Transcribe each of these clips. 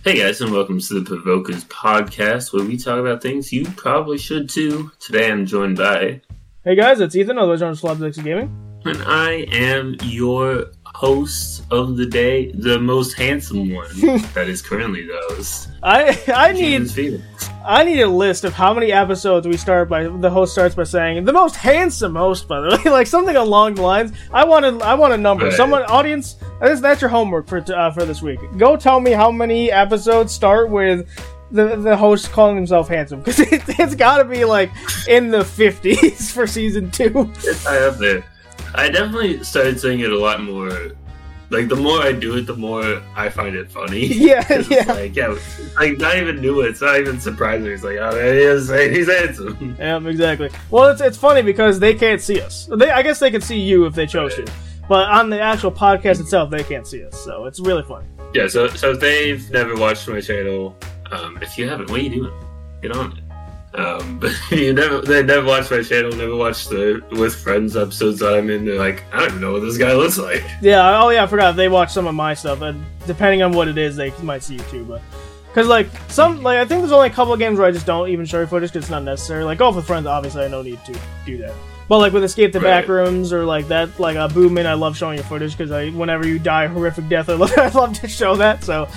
Hey guys, and welcome to the Provokers podcast, where we talk about things you probably should too. Today I'm joined by... Hey guys, it's Ethan, otherwise known as Slapsticks Gaming. And I am your host of the day, the most handsome one that is currently the host. I need a list of how many episodes the host starts by saying, the most handsome host, by the way. Like something along the lines. I want a number. Right. Someone, audience, that's your homework for this week. Go tell me how many episodes start with the host calling himself handsome. Because it's got to be like in the 50s for season 2. It's high up there. I definitely started saying it a lot more. Like, the more I do it, the more I find it funny. Yeah. Like, not even new. It's not even surprising. It's like, oh, there he is. He's handsome. Yeah, exactly. Well, it's funny because they can't see us. I guess they could see you if they chose to. But on the actual podcast itself, they can't see us. So it's really funny. Yeah, so if they've never watched my channel, if you haven't, what are you doing? Get on it. But they never watched my channel, never watched the With Friends episodes that I'm in. They're like, I don't even know what this guy looks like. Yeah, I forgot. They watch some of my stuff, and depending on what it is, they might see you too. But because I think there's only a couple of games where I just don't even show your footage because it's not necessary. Like Golf with Friends, obviously I no need to do that. But like with Escape the Backrooms or like that, like Booming, I love showing your footage because whenever you die a horrific death, I love to show that. So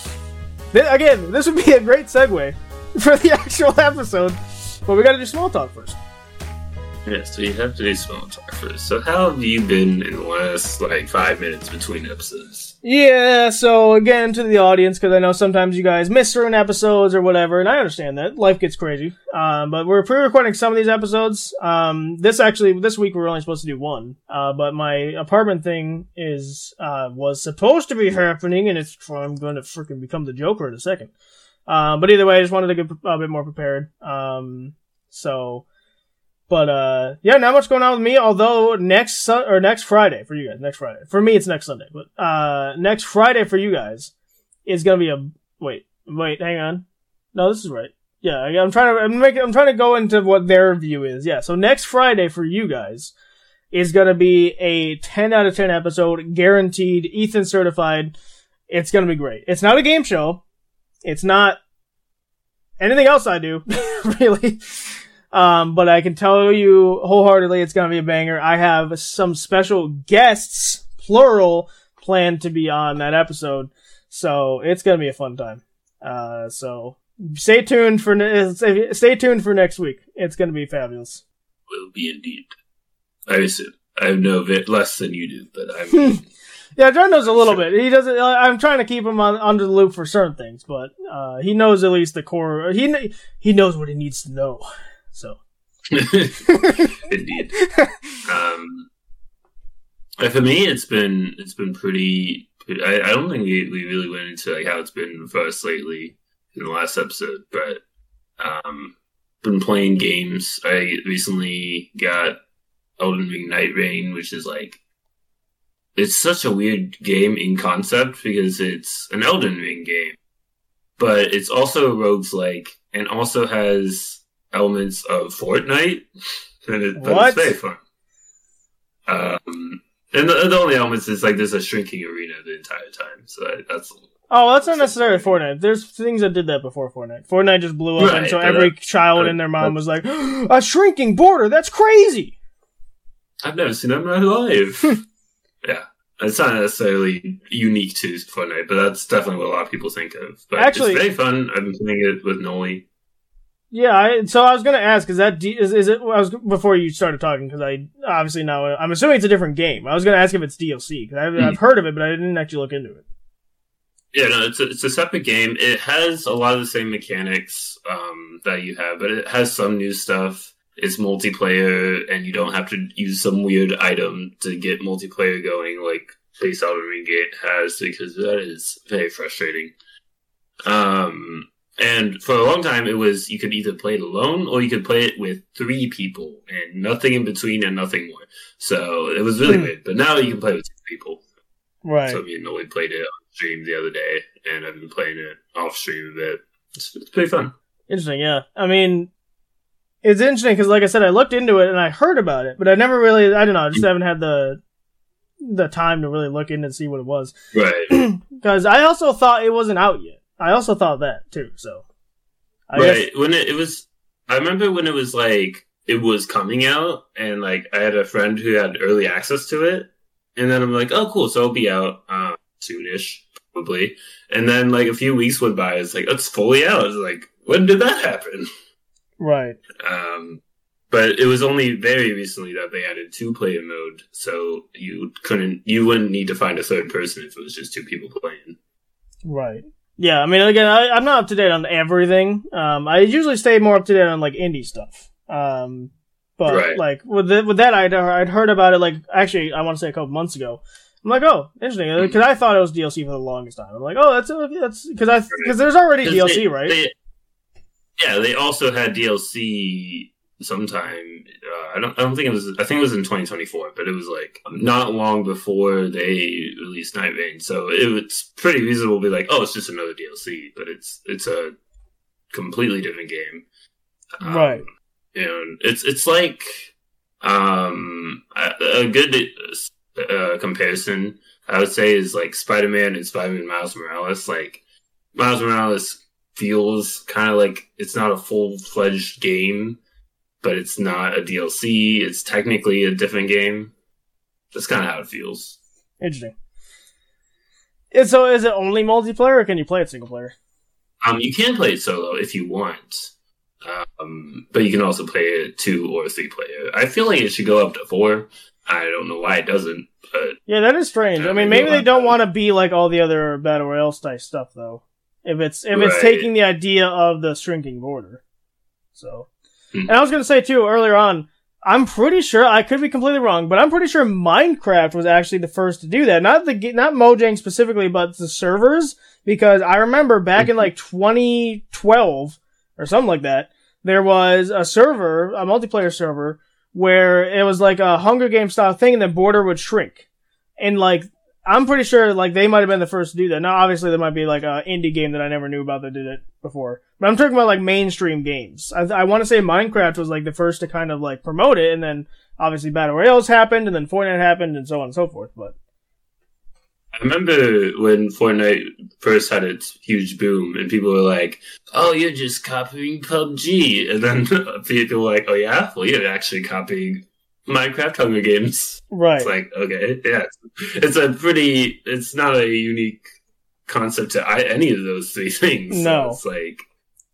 again, this would be a great segue for the actual episode, but we gotta do small talk first. Yeah, so you have to do small talk first. So how have you been in the last, 5 minutes between episodes? Yeah, so again, to the audience, because I know sometimes you guys miss certain episodes or whatever, and I understand that. Life gets crazy. But we're pre-recording some of these episodes. This week we were only supposed to do one. But my apartment thing was supposed to be happening, and I'm going to freaking become the Joker in a second. But either way, I just wanted to get a bit more prepared. Not much going on with me, although next Friday for you guys, next Friday. For me, it's next Sunday, but, next Friday for you guys is gonna be wait, hang on. No, this is right. Yeah, I'm trying to go into what their view is. Yeah, so next Friday for you guys is gonna be a 10 out of 10 episode, guaranteed, Ethan certified. It's gonna be great. It's not a game show. It's not anything else I do, really. But I can tell you wholeheartedly it's gonna be a banger. I have some special guests, plural, planned to be on that episode. So it's gonna be a fun time. So stay tuned for next week. It's gonna be fabulous. Will be indeed. I assume. I know a bit less than you do, but I'm... Yeah, John knows a little bit. He doesn't. I'm trying to keep him under the loop for certain things, but he knows at least the core. He knows what he needs to know. So, indeed. For me, it's been pretty. I don't think we really went into how it's been for us lately in the last episode, but been playing games. I recently got Elden Ring Night Rain, which is it's such a weird game in concept because it's an Elden Ring game, but it's also a roguelike and also has elements of Fortnite, but it's very fun. And the only elements is there's a shrinking arena the entire time, so that's... Oh, that's not necessarily Fortnite. There's things that did that before Fortnite. Fortnite just blew up, and so every child and their mom was like, a shrinking border, that's crazy! I've never seen that in my life. Yeah, it's not necessarily unique to Fortnite, but that's definitely what a lot of people think of. But actually, it's very fun. I've been playing it with Noli. Yeah, so I was gonna ask, is it before you started talking, because I obviously now, I'm assuming it's a different game. I was gonna ask if it's DLC, because I've heard of it, but I didn't actually look into it. Yeah, no, it's a separate game. It has a lot of the same mechanics that you have, but it has some new stuff. It's multiplayer, and you don't have to use some weird item to get multiplayer going like Base Elden Ring has, because that is very frustrating. And for a long time, it was you could either play it alone or you could play it with 3 people, and nothing in between and nothing more. So it was really weird. But now you can play with 2 people. Right. So me and Noli played it on stream the other day, and I've been playing it off stream a bit. It's pretty fun. Interesting, yeah. I mean, it's interesting because, like I said, I looked into it and I heard about it, but I never really, I don't know, I just haven't had the time to really look in and see what it was. Right. Because I also thought it wasn't out yet. I also thought that too. So, I right guess, when it was, I remember when it was like it was coming out, and like I had a friend who had early access to it, and then I'm like, oh, cool, so it'll be out soonish, probably. And then like a few weeks went by, it's like it's fully out. It's like, when did that happen? right. But it was only very recently that they added 2-player mode, so you wouldn't need to find a third person if it was just 2 people playing. Right. Yeah, I mean, again, I'm not up to date on everything. I usually stay more up to date on, like, indie stuff. But, right. like, with that, I'd heard about it, like, actually, I want to say a couple months ago. I'm like, oh, interesting, because I thought it was DLC for the longest time. I'm like, oh, that's because there's already DLC, right? They also had DLC sometime. I don't think it was. I think it was in 2024, but it was like not long before they released Night Rain. So it's pretty reasonable to be like, oh, it's just another DLC, but it's a completely different game, right? And it's like a good comparison, I would say, is like Spider-Man and Spider-Man Miles Morales. Like Miles Morales feels kind of like it's not a full-fledged game, but it's not a DLC. It's technically a different game. That's kind of how it feels. Interesting. And so is it only multiplayer, or can you play it single player? You can play it solo if you want. But you can also play it 2 or 3 player. I feel like it should go up to 4. I don't know why it doesn't, but... Yeah, that is strange. I mean, maybe they don't want to be like all the other Battle Royale type stuff, though. If it's taking the idea of the shrinking border. So... And I was going to say, too, earlier on, I'm pretty sure, I could be completely wrong, but I'm pretty sure Minecraft was actually the first to do that. Not Mojang specifically, but the servers, because I remember back in like 2012, or something like that, there was a server, a multiplayer server, where it was like a Hunger Games style thing, and the border would shrink. And like, I'm pretty sure like they might have been the first to do that. Now, obviously, there might be like an indie game that I never knew about that did it before. But I'm talking about like mainstream games. I want to say Minecraft was like the first to kind of like promote it, and then obviously Battle Royales happened, and then Fortnite happened, and so on and so forth. But I remember when Fortnite first had its huge boom, and people were like, "Oh, you're just copying PUBG," and then people were like, "Oh yeah, well you're actually copying Minecraft Hunger Games." Right. It's like, okay, yeah, it's not a unique concept to any of those 3 things. No, so it's like,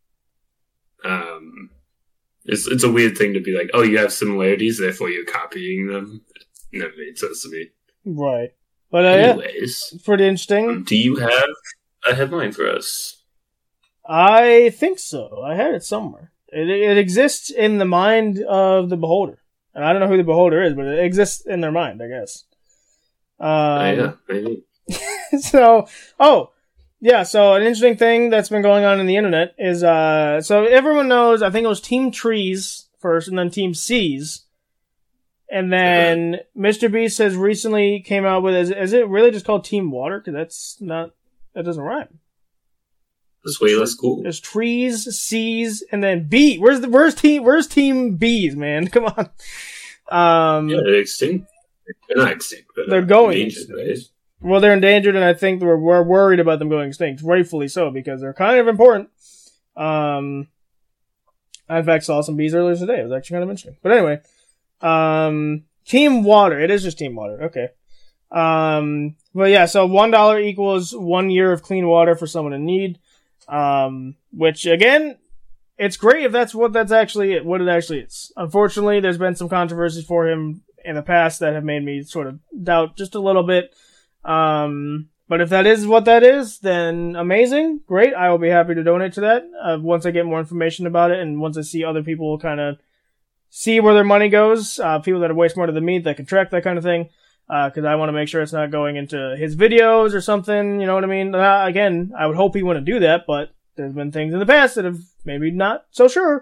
it's a weird thing to be like, oh, you have similarities, therefore you're copying them. It never made sense to me. Right. But anyways, yeah, pretty interesting. Do you have a headline for us? I think so. I had it somewhere. It exists in the mind of the beholder. And I don't know who the beholder is, but it exists in their mind, I guess. Yeah, maybe. So an interesting thing that's been going on in the internet is, so everyone knows, I think it was Team Trees first, and then Team Seas. And then Mr. Beast has recently came out with, is it really just called Team Water? Because that doesn't rhyme. That's way less cool. There's trees, seas, and then bee. Where's Team Bees, man? Come on. Yeah, they're extinct. They're not extinct, but they're going extinct, right? Well, they're endangered, and I think we're worried about them going extinct, rightfully so, because they're kind of important. I in fact saw some bees earlier today. It was actually kind of interesting. But anyway, Team Water. It is just Team Water. Okay. But yeah, so $1 equals 1 year of clean water for someone in need. Which again, it's great if that's what it actually is. Unfortunately, there's been some controversies for him in the past that have made me sort of doubt just a little bit. But if that is what that is, then amazing, great. I will be happy to donate to that once I get more information about it, and once I see other people kind of see where their money goes, people that are way smarter than me that can track that kind of thing. Because I want to make sure it's not going into his videos or something, you know what I mean? Again, I would hope he wouldn't do that, but there's been things in the past that have maybe not so sure.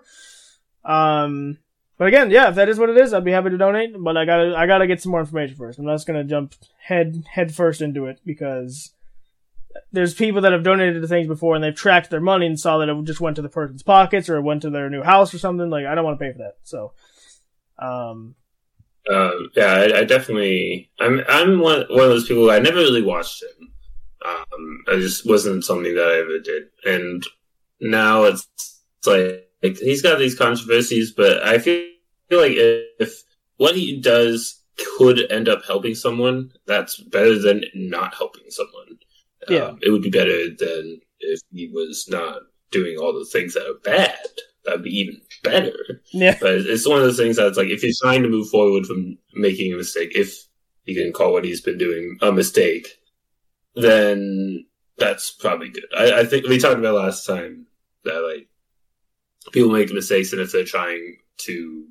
But again, yeah, if that is what it is, I'd be happy to donate, but I gotta get some more information first. I'm not just gonna jump head first into it, because there's people that have donated to things before and they've tracked their money and saw that it just went to the person's pockets or it went to their new house or something. Like, I don't want to pay for that, so, yeah, I definitely. I'm one of those people. I never really watched him. It just wasn't something that I ever did. And now it's like he's got these controversies, but I feel like if what he does could end up helping someone, that's better than not helping someone. Yeah. It would be better than if he was not doing all the things that are bad. That'd be even better. Yeah. But it's one of those things that's like, if he's trying to move forward from making a mistake, if you can call what he's been doing a mistake, then that's probably good. I think we talked about last time that like people make mistakes, and if they're trying to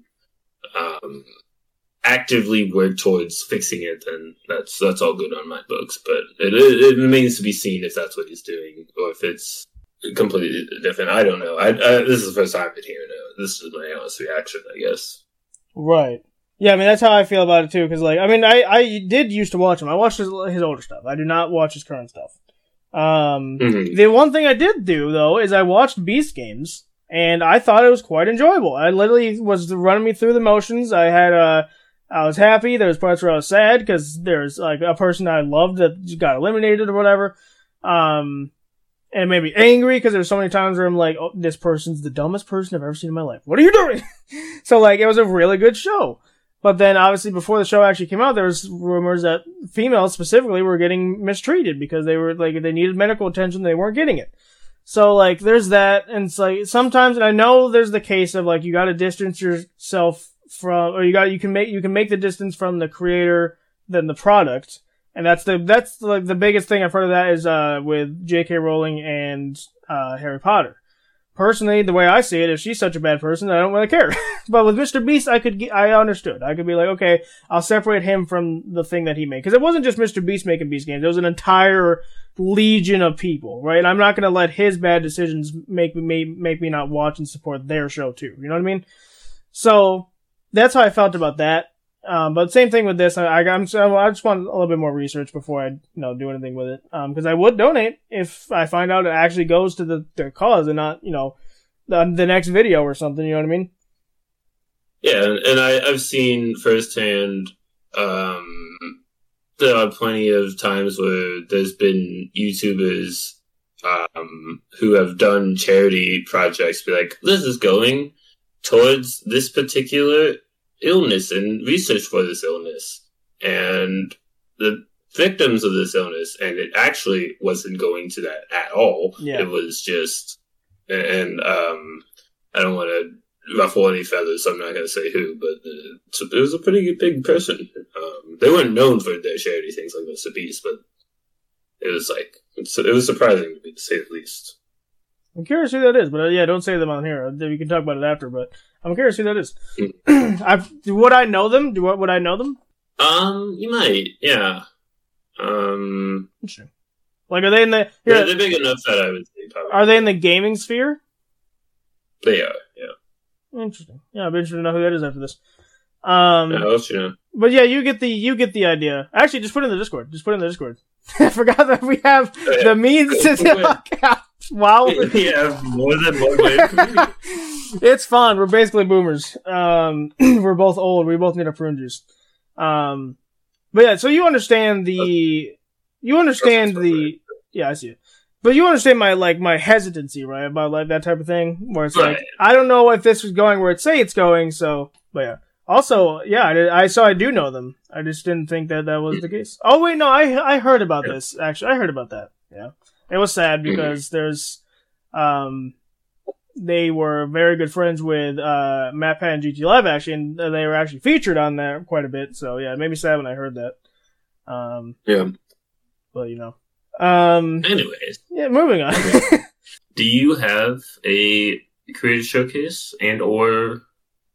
actively work towards fixing it, then that's all good on my books. But it remains to be seen if that's what he's doing or if it's completely different. I don't know. This is the first time I've been hearing it. This is my honest reaction, I guess. Right. Yeah, I mean, that's how I feel about it, too, because, like, I mean, I did used to watch him. I watched his older stuff. I do not watch his current stuff. The one thing I did do, though, is I watched Beast Games, and I thought it was quite enjoyable. I literally was running me through the motions. I was happy. There was parts where I was sad, because there's, like, a person I loved that got eliminated or whatever. And it made me angry, because there's so many times where I'm like, oh, this person's the dumbest person I've ever seen in my life. What are you doing? So, like, it was a really good show. But then, obviously, before the show actually came out, there was rumors that females specifically were getting mistreated because they were, like, they needed medical attention, they weren't getting it. So, like, there's that, and it's like, sometimes, and I know there's the case of, like, you gotta distance yourself from, or you can make the distance from the creator than the product. And that's like the biggest thing I've heard of that is, with J.K. Rowling and, Harry Potter. Personally, the way I see it, if she's such a bad person, I don't really care. But with Mr. Beast, I understood. I could be like, okay, I'll separate him from the thing that he made. Because it wasn't just Mr. Beast making Beast games. There was an entire legion of people, right? I'm not going to let his bad decisions make me not watch and support their show too. You know what I mean? So, that's how I felt about that. But same thing with this. I just want a little bit more research before I, do anything with it. Because I would donate if I find out it actually goes to their cause and not, the next video or something. You know what I mean? Yeah, and I've seen firsthand. There are plenty of times where there's been YouTubers who have done charity projects. Be like, this is going towards this particular illness and research for this illness and the victims of this illness, and it actually wasn't going to that at all. Yeah. It was just, and I don't want to ruffle any feathers, so I'm not going to say who, but it was a pretty big person. They weren't known for their charity things like Mr. Beast, but it was like, it was surprising to say the least. I'm curious who that is, but yeah, don't say them on here. We can talk about it after, but I'm curious who that is. Would I know them? Would I know them? You might, yeah. Interesting. Like, are they in the... They're big enough that I would say probably. Are they in the gaming sphere? They are, yeah. Interesting. Yeah, I'd be interested to know who that is after this. Yeah, I'll let you know. But yeah, you get the idea. Actually, just put it in the Discord. I forgot that we have the means to talk out. Wow. We have more than one way of communicating. It's fun. We're basically boomers. We're both old. We both need our prune juice. But yeah, so you understand the... Yeah, I see it. But you understand my hesitancy, right? About like that type of thing? Where it's like, I don't know if this was going where it say it's going, so... But yeah. Also, yeah, I do know them. I just didn't think that was the case. Oh, wait, no, I heard about this, actually. I heard about that, yeah. It was sad because there's... They were very good friends with MatPat and GT Live, actually, and they were actually featured on there quite a bit, so yeah, it made me sad when I heard that. Yeah. Well, anyways. Yeah, moving on. Do you have a creator showcase and or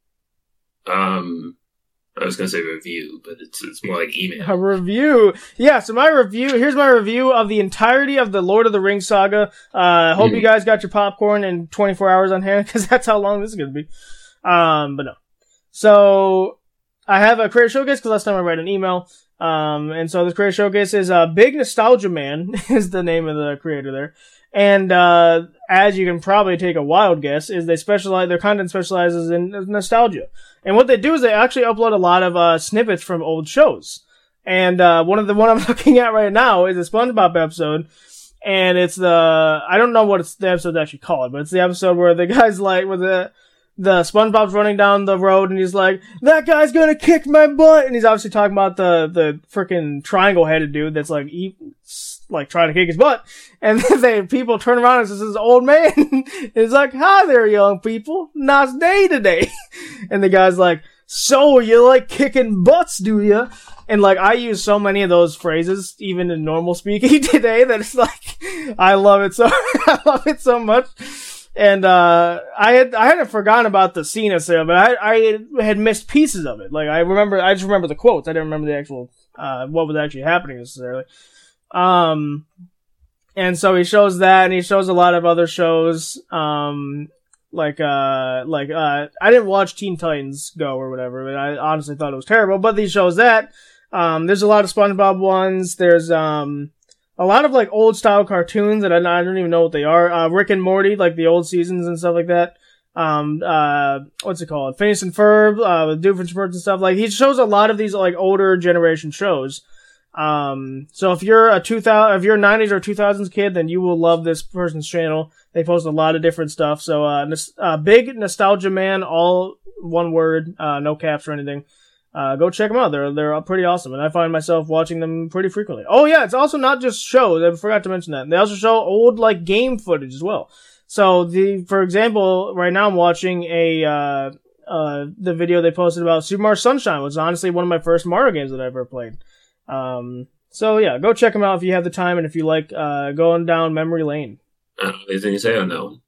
I was gonna say review, but it's more like email. A review. Yeah, so here's my review of the entirety of the Lord of the Rings saga. Hope you guys got your popcorn and 24 hours on hand, because that's how long this is gonna be. But no. So, I have a creator showcase, because last time I read an email. And so this creator showcase is, Big Nostalgia Man, is the name of the creator there. And, as you can probably take a wild guess, is their content specializes in nostalgia. And what they do is they actually upload a lot of, snippets from old shows. And one I'm looking at right now is a SpongeBob episode, and it's I don't know what the episode's actually called, but it's the episode where the guy's like, where the SpongeBob's running down the road, and he's like, that guy's gonna kick my butt, and he's obviously talking about the freaking triangle-headed dude that's like trying to kick his butt, and then people turn around and it's this old man, and he's like, hi there, young people, nice day today, and the guy's like, so you like kicking butts, do you? And like, I use so many of those phrases, even in normal speaking today, that it's like, I love it so much. And, I hadn't forgotten about the scene necessarily, but I had missed pieces of it. Like, I just remember the quotes. I didn't remember the actual, what was actually happening necessarily. And so he shows that, and he shows a lot of other shows, I didn't watch Teen Titans Go or whatever, but I honestly thought it was terrible, but he shows that. There's a lot of SpongeBob ones. There's, a lot of like old style cartoons that I don't even know what they are. Rick and Morty, like the old seasons and stuff like that. What's it called? Phineas and Ferb, with Doofenshmirtz and stuff. Like, he shows a lot of these like older generation shows. So if you're a 90s or 2000s kid, then you will love this person's channel. They post a lot of different stuff. So, big nostalgia man, all one word, no caps or anything. Go check them out. They're pretty awesome, and I find myself watching them pretty frequently. Oh yeah, it's also not just shows. I forgot to mention that. They also show old like game footage as well. So for example, right now I'm watching the video they posted about Super Mario Sunshine, which is honestly one of my first Mario games that I've ever played. So yeah, go check them out if you have the time and if you like going down memory lane. Anything you say or no?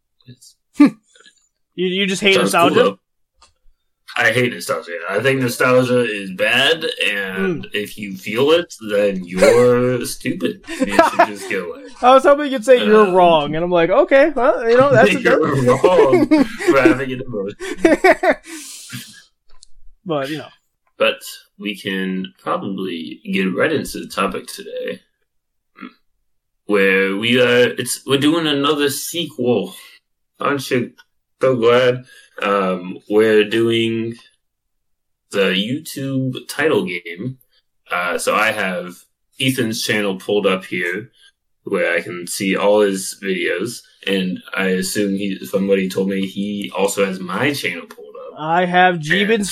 You just hate nostalgia? Cool, I hate nostalgia. I think nostalgia is bad, and if you feel it, then you're stupid. You should just go away. I was hoping you'd say you're wrong, and I'm like, okay, well, that's a you're wrong for having an emotion. But, But we can probably get right into the topic today, where we're doing another sequel. Aren't you so glad? We're doing the YouTube title game. So I have Ethan's channel pulled up here where I can see all his videos, and I assume from what he told me, he also has my channel pulled up. I have Jeebins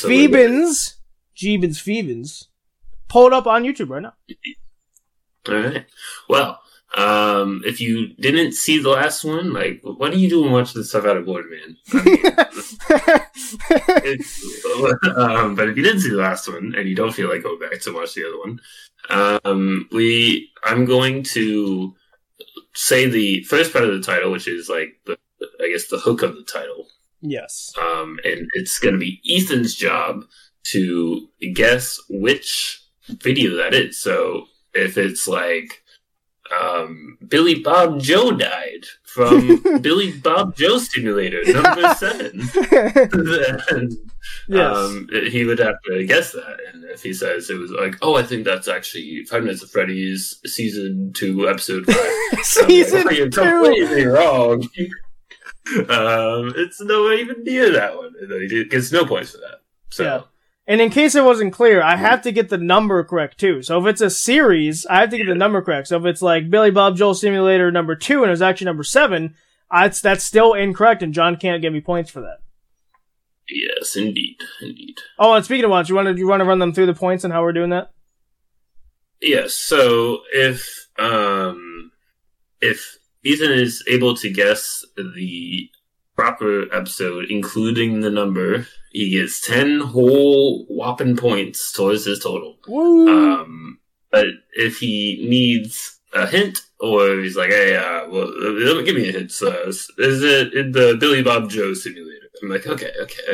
Phoebins pulled up on YouTube right now. Alright. Well, if you didn't see the last one, like, what are you doing watching this stuff out of order, man? But if you didn't see the last one and you don't feel like going back to watch the other one, I'm going to say the first part of the title, which is like the hook of the title. Yes. And it's going to be Ethan's job to guess which video that is. So if it's like Billy Bob Joe died from Billy Bob Joe Simulator number 7. Then, yes. He would have to guess that. And if he says it was like, oh, I think that's actually 5 Nights at Freddy's season 2, episode 5. Season 2. You're completely wrong. It's nowhere even near that one. He gets no points for that. So. Yeah. And in case it wasn't clear, I have to get the number correct too. So if it's a series, I have to get the number correct. So if it's like Billy Bob Joel Simulator number 2 and it was actually number 7, that's still incorrect, and John can't give me points for that. Yes, indeed. Oh, and speaking of which, you want to run them through the points and how we're doing that? Yes. So if Ethan is able to guess the proper episode, including the number, he gets 10 whole whopping points towards his total. Woo! But if he needs a hint, or he's like, hey, give me a hint. So, is it in the Billy Bob Joe Simulator? I'm like, okay.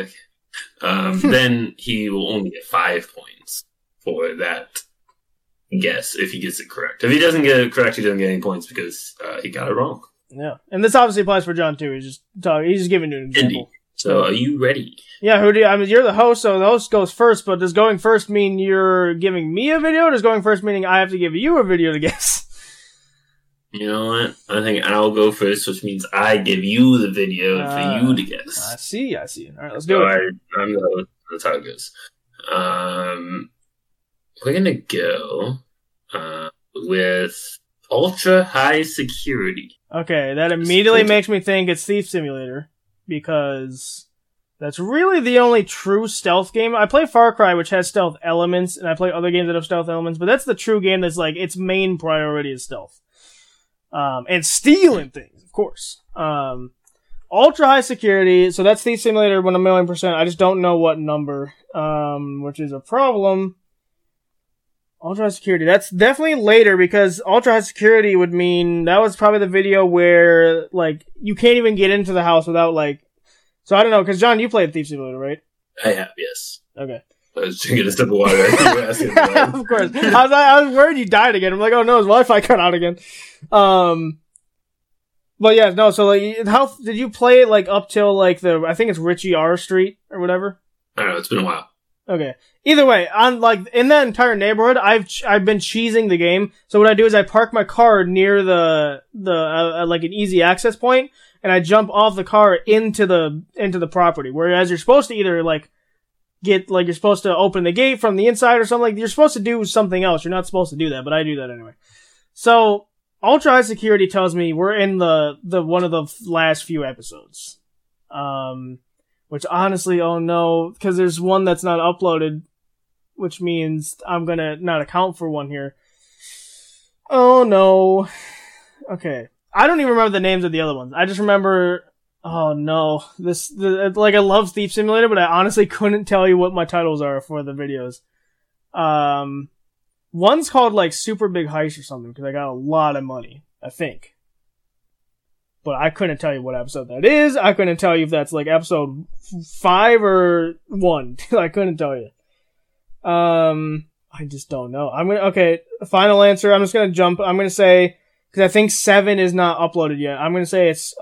Then he will only get 5 points for that guess if he gets it correct. If he doesn't get it correct, he doesn't get any points because he got it wrong. Yeah, and this obviously applies for John too. He's just giving you an example. Indeed. So, are you ready? Yeah, you're the host, so the host goes first, but does going first mean you're giving me a video, or does going first meaning I have to give you a video to guess? You know what? I think I'll go first, which means I give you the video for you to guess. I see. All right, let's do it. I'm the host. That's how it goes. we're gonna go with ultra high security. Okay, that immediately makes me think it's Thief Simulator, because that's really the only true stealth game. I play Far Cry, which has stealth elements, and I play other games that have stealth elements, but that's the true game that's like, its main priority is stealth. And stealing things, of course. Ultra high security, so that's Thief Simulator 1,000,000%. I just don't know what number, which is a problem. Ultra high security, that's definitely later, because ultra high security would mean that was probably the video where, like, you can't even get into the house without, like, so I don't know, because John, you played Thief Simulator, right? I have, yes. Okay. I was drinking a sip of water. I think you were asking about. Of course. I was worried you died again. I'm like, oh no, his Wi-Fi cut out again. But yeah, no, so like, how did you play it, like, up till, like, I think it's Richie R Street or whatever? I don't know, it's been a while. Okay. Either way, on, like, in that entire neighborhood, I've been cheesing the game. So what I do is I park my car near like, an easy access point, and I jump off the car into the property. Whereas you're supposed to either, like, you're supposed to open the gate from the inside or something. Like, you're supposed to do something else. You're not supposed to do that, but I do that anyway. So, ultra high security tells me we're in the one of the last few episodes. Which honestly, oh no, because there's one that's not uploaded, which means I'm gonna not account for one here. Oh no. Okay. I don't even remember the names of the other ones. I just remember, oh no, like, I love Thief Simulator, but I honestly couldn't tell you what my titles are for the videos. One's called, like, Super Big Heist or something, because I got a lot of money, I think. But I couldn't tell you what episode that is. I couldn't tell you if that's, like, episode 5 or 1. I couldn't tell you. I just don't know. Okay, final answer. I'm just gonna jump. I'm gonna say, because I think 7 is not uploaded yet. I'm gonna say it's,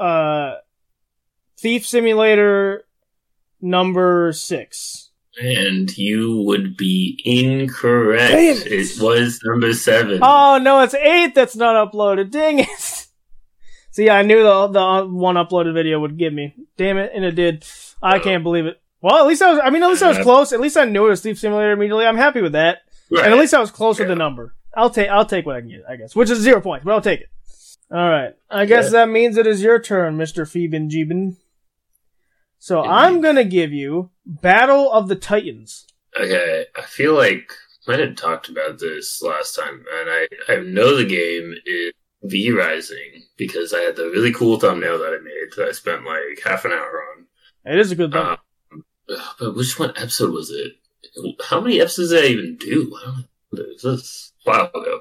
Thief Simulator number 6. And you would be incorrect. Damn it. It was number 7. Oh no, it's 8 that's not uploaded. Dang it. See, I knew the one uploaded video would give me. Damn it, and it did. I can't believe it. Well, at least I was close. At least I knew it was Thief Simulator immediately. I'm happy with that. Right. And at least I was close with the number. I'll take what I can get, I guess. Which is 0 points, but I'll take it. Alright. I guess that means it is your turn, Mr. Phoeben Jeeben. So I'm gonna give you Battle of the Titans. Okay, I feel like I had talked about this last time, and I know the game is V-Rising, because I had the really cool thumbnail that I made that I spent like half an hour on. It is a good thumbnail. But which one episode was it? How many episodes did I even do? I don't know. This is a while ago.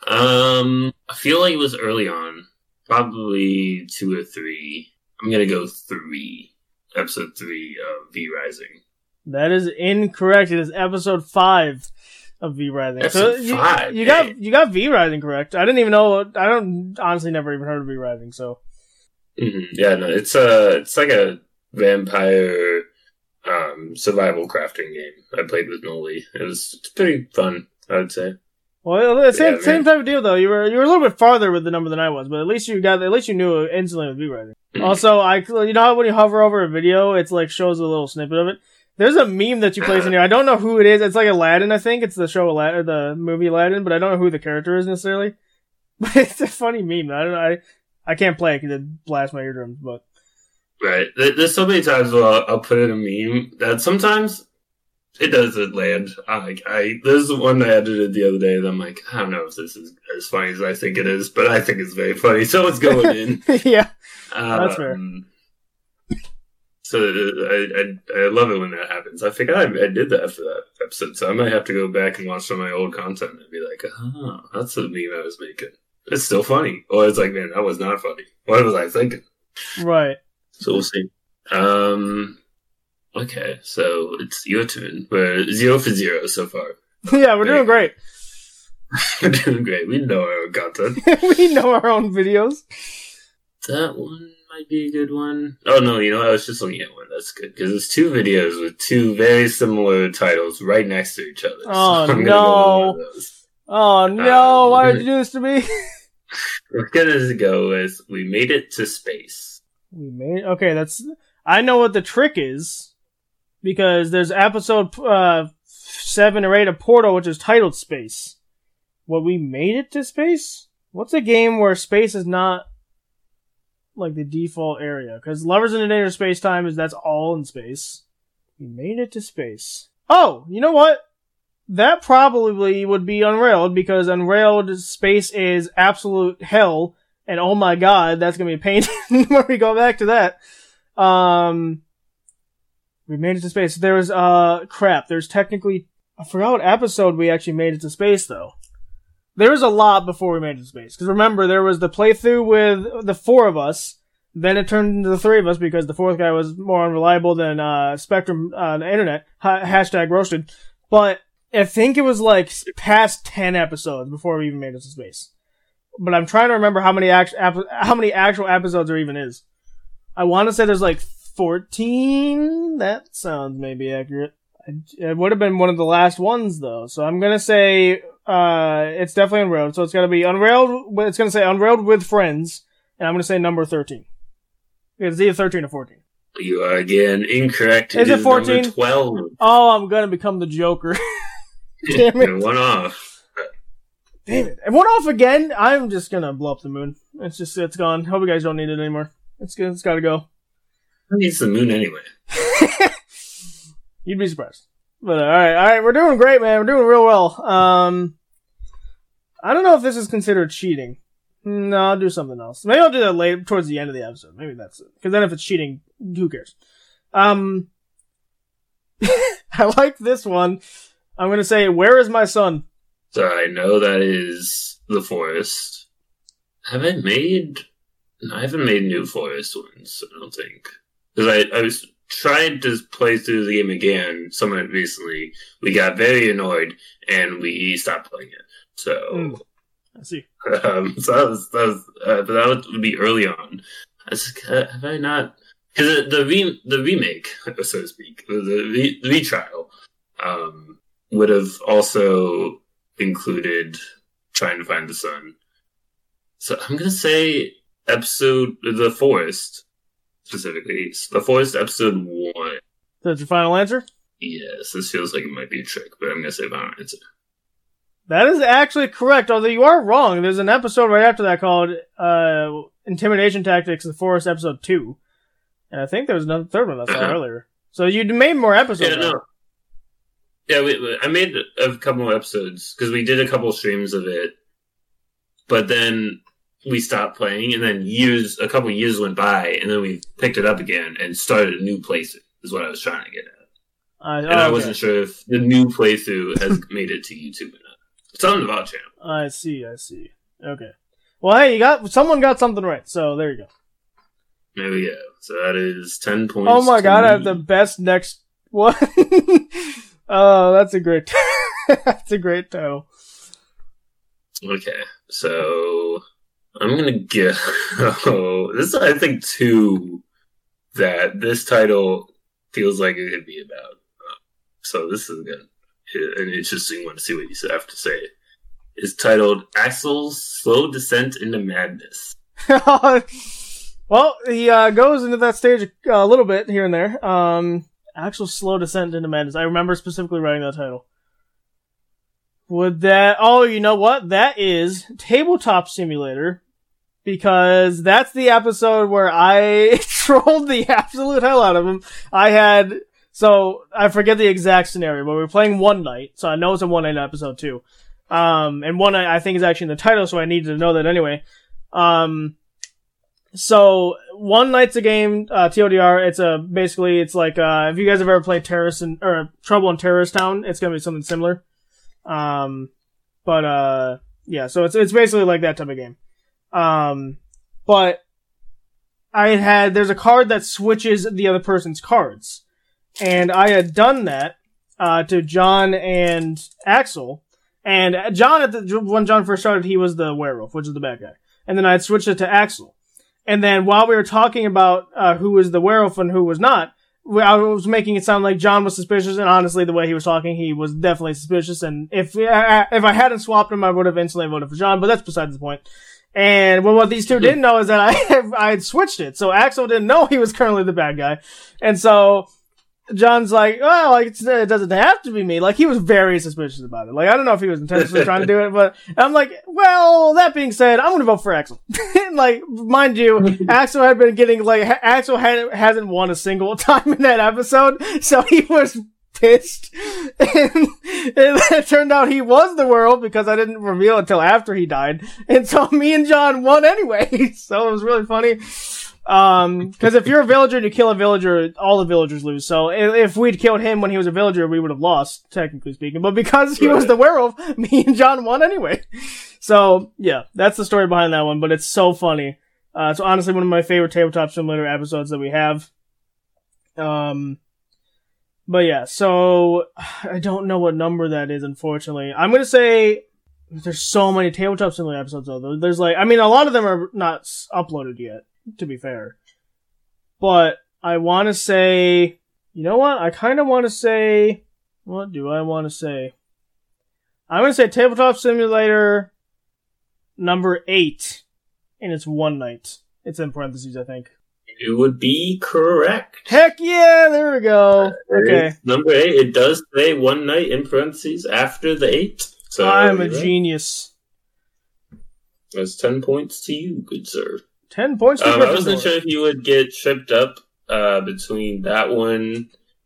I feel like it was early on. Probably 2 or 3. I'm gonna go 3. Episode 3 of V-Rising. That is incorrect. It is episode 5 of V-Rising. Episode 5? You got V-Rising correct. I didn't even know. I don't honestly never even heard of V-Rising, so. Mm-hmm. Yeah, no, it's like a vampire survival crafting game I played with Noli. It's pretty fun, I would say. Well, same type of deal though. You were a little bit farther with the number than I was, but at least you knew instantly with V-Rising. Mm-hmm. Also, you know how when you hover over a video, it's like shows a little snippet of it. There's a meme that you place in here. I don't know who it is. It's like Aladdin, I think. It's the show Aladdin, or the movie Aladdin, but I don't know who the character is necessarily. But it's a funny meme. I can't play it because it blasts my eardrums. But right, there's so many times where I'll put in a meme that sometimes it doesn't land. There's one I edited the other day that I'm like, I don't know if this is as funny as I think it is, but I think it's very funny, so it's going in. Yeah, that's fair. So I love it when that happens. I think I did that for that episode, so I might have to go back and watch some of my old content and be like, oh, that's the meme I was making. It's still funny. Or it's like, man, that was not funny. What was I thinking? Right. So we'll see. Okay, so it's your turn. We're 0 for 0 so far. Yeah, we're doing great. We're doing great. We know our own content. We know our own videos. That one might be a good one. Oh, no, you know, I was just looking at one. That's good, because it's 2 videos with 2 very similar titles right next to each other. Oh, so no. Oh, no. Why did you do this to me? We're gonna go with We Made It to Space. Okay, I know what the trick is, because there's episode 7 or 8 of Portal, which is titled Space. What, we made it to space? What's a game where space is not like the default area? Because Lovers in the Danger Space-Time that's all in space. We made it to space. Oh, you know what? That probably would be Unrailed, because Unrailed space is absolute hell, and oh my god, that's gonna be a pain when we go back to that. We made it to space. There was, there's technically, I forgot what episode we actually made it to space, though. There was a lot before we made it to space. Because remember, there was the playthrough with the 4 of us, then it turned into the 3 of us because the 4th guy was more unreliable than, Spectrum, the internet. Hashtag roasted. But I think it was like past 10 episodes before we even made it to space. But I'm trying to remember how many actual episodes there even is. I want to say there's like 14? That sounds maybe accurate. It would have been one of the last ones, though. So I'm going to say it's definitely Unrailed. So it's going to be Unrailed. It's going to say Unrailed with Friends. And I'm going to say number 13. It's either 13 or 14. You are again incorrect. Is it 14? Number 12. Oh, I'm going to become the Joker. Damn it. One off. Damn it. And one off again? I'm just going to blow up the moon. It's gone. Hope you guys don't need it anymore. It's good. It's got to go. Who needs the moon anyway? You'd be surprised. But alright, we're doing great, man. We're doing real well. I don't know if this is considered cheating. No, I'll do something else. Maybe I'll do that later, towards the end of the episode. Maybe that's it. Because then if it's cheating, who cares? I like this one. I'm gonna say, Where is My Son? So I know that is The Forest. I haven't made New Forest ones, I don't think. Because I was trying to play through the game again somewhat recently. We got very annoyed, and we stopped playing it. So... I see. So that would be early on. I was like, have I not? Because the remake, so to speak, the retrial, would have also included Trying to Find the Sun. So I'm gonna say The Forest, specifically. The Forest episode 1. That's your final answer? Yes, this feels like it might be a trick, but I'm gonna say final answer. That is actually correct, although you are wrong. There's an episode right after that called Intimidation Tactics, The Forest, episode 2. And I think there was another third one I saw earlier. So you made more episodes. Yeah, no. Yeah, I made a couple more episodes, because we did a couple streams of it, but then we stopped playing, and then a couple years went by, and then we picked it up again and started a new playthrough, is what I was trying to get at. I wasn't sure if the new playthrough has made it to YouTube or not. It's on the VOD channel. I see. Okay. Well, hey, someone got something right, so there you go. There we go. So that is 10 points. Oh my god, I have the best next one. Oh, that's a great title. Okay, so I'm gonna go. This is, I think, 2 that this title feels like it could be about. So this is an interesting one to see what you have to say. Is titled Axel's Slow Descent into Madness. Well, he goes into that stage a little bit here and there. Axel's Slow Descent into Madness. I remember specifically writing that title. Oh, you know what? That is Tabletop Simulator. Because that's the episode where I trolled the absolute hell out of him. So, I forget the exact scenario, but we were playing One Night, so I know it's a One Night episode too. And One Night I think is actually in the title, so I needed to know that anyway. So, One Night's a game, TLDR, it's like, if you guys have ever played Trouble in Terrorist Town, it's gonna be something similar. Yeah, so it's basically like that type of game. But there's a card that switches the other person's cards. And I had done that, to John and Axel. And John, when John first started, he was the werewolf, which is the bad guy. And then I had switched it to Axel. And then while we were talking about, who was the werewolf and who was not, I was making it sound like John was suspicious, and honestly, the way he was talking, he was definitely suspicious, and if I hadn't swapped him, I would have instantly voted for John, but that's besides the point. And what these two didn't know is that I had switched it, so Axel didn't know he was currently the bad guy. And so John's like, well, like, it doesn't have to be me. Like, he was very suspicious about it. Like, I don't know if he was intentionally trying to do it, but I'm like, well, that being said, I'm gonna vote for Axel. And, like, mind you, Axel had been getting, like, Axel hasn't won a single time in that episode, so he was pissed. And it turned out he was the world because I didn't reveal until after he died. And so me and John won anyway. So it was really funny. Cause if you're a villager and you kill a villager, all the villagers lose. So if we'd killed him when he was a villager, we would have lost, technically speaking. But because he was the werewolf, me and John won anyway. So yeah, that's the story behind that one, but it's so funny. It's honestly one of my favorite Tabletop Simulator episodes that we have. But yeah, so I don't know what number that is, unfortunately. I'm gonna say there's so many Tabletop Simulator episodes though. There's like, I mean, a lot of them are not uploaded yet, to be fair. But I want to say, you know what? I kind of want to say, what do I want to say? I'm going to say Tabletop Simulator number 8, and it's one night. It's in parentheses, I think. You would be correct. Heck yeah, there we go. Okay. Number 8, it does say one night in parentheses after the 8. So I'm a genius. That's 10 points to you, good sir. 10 points to I wasn't sure if you would get tripped up between that one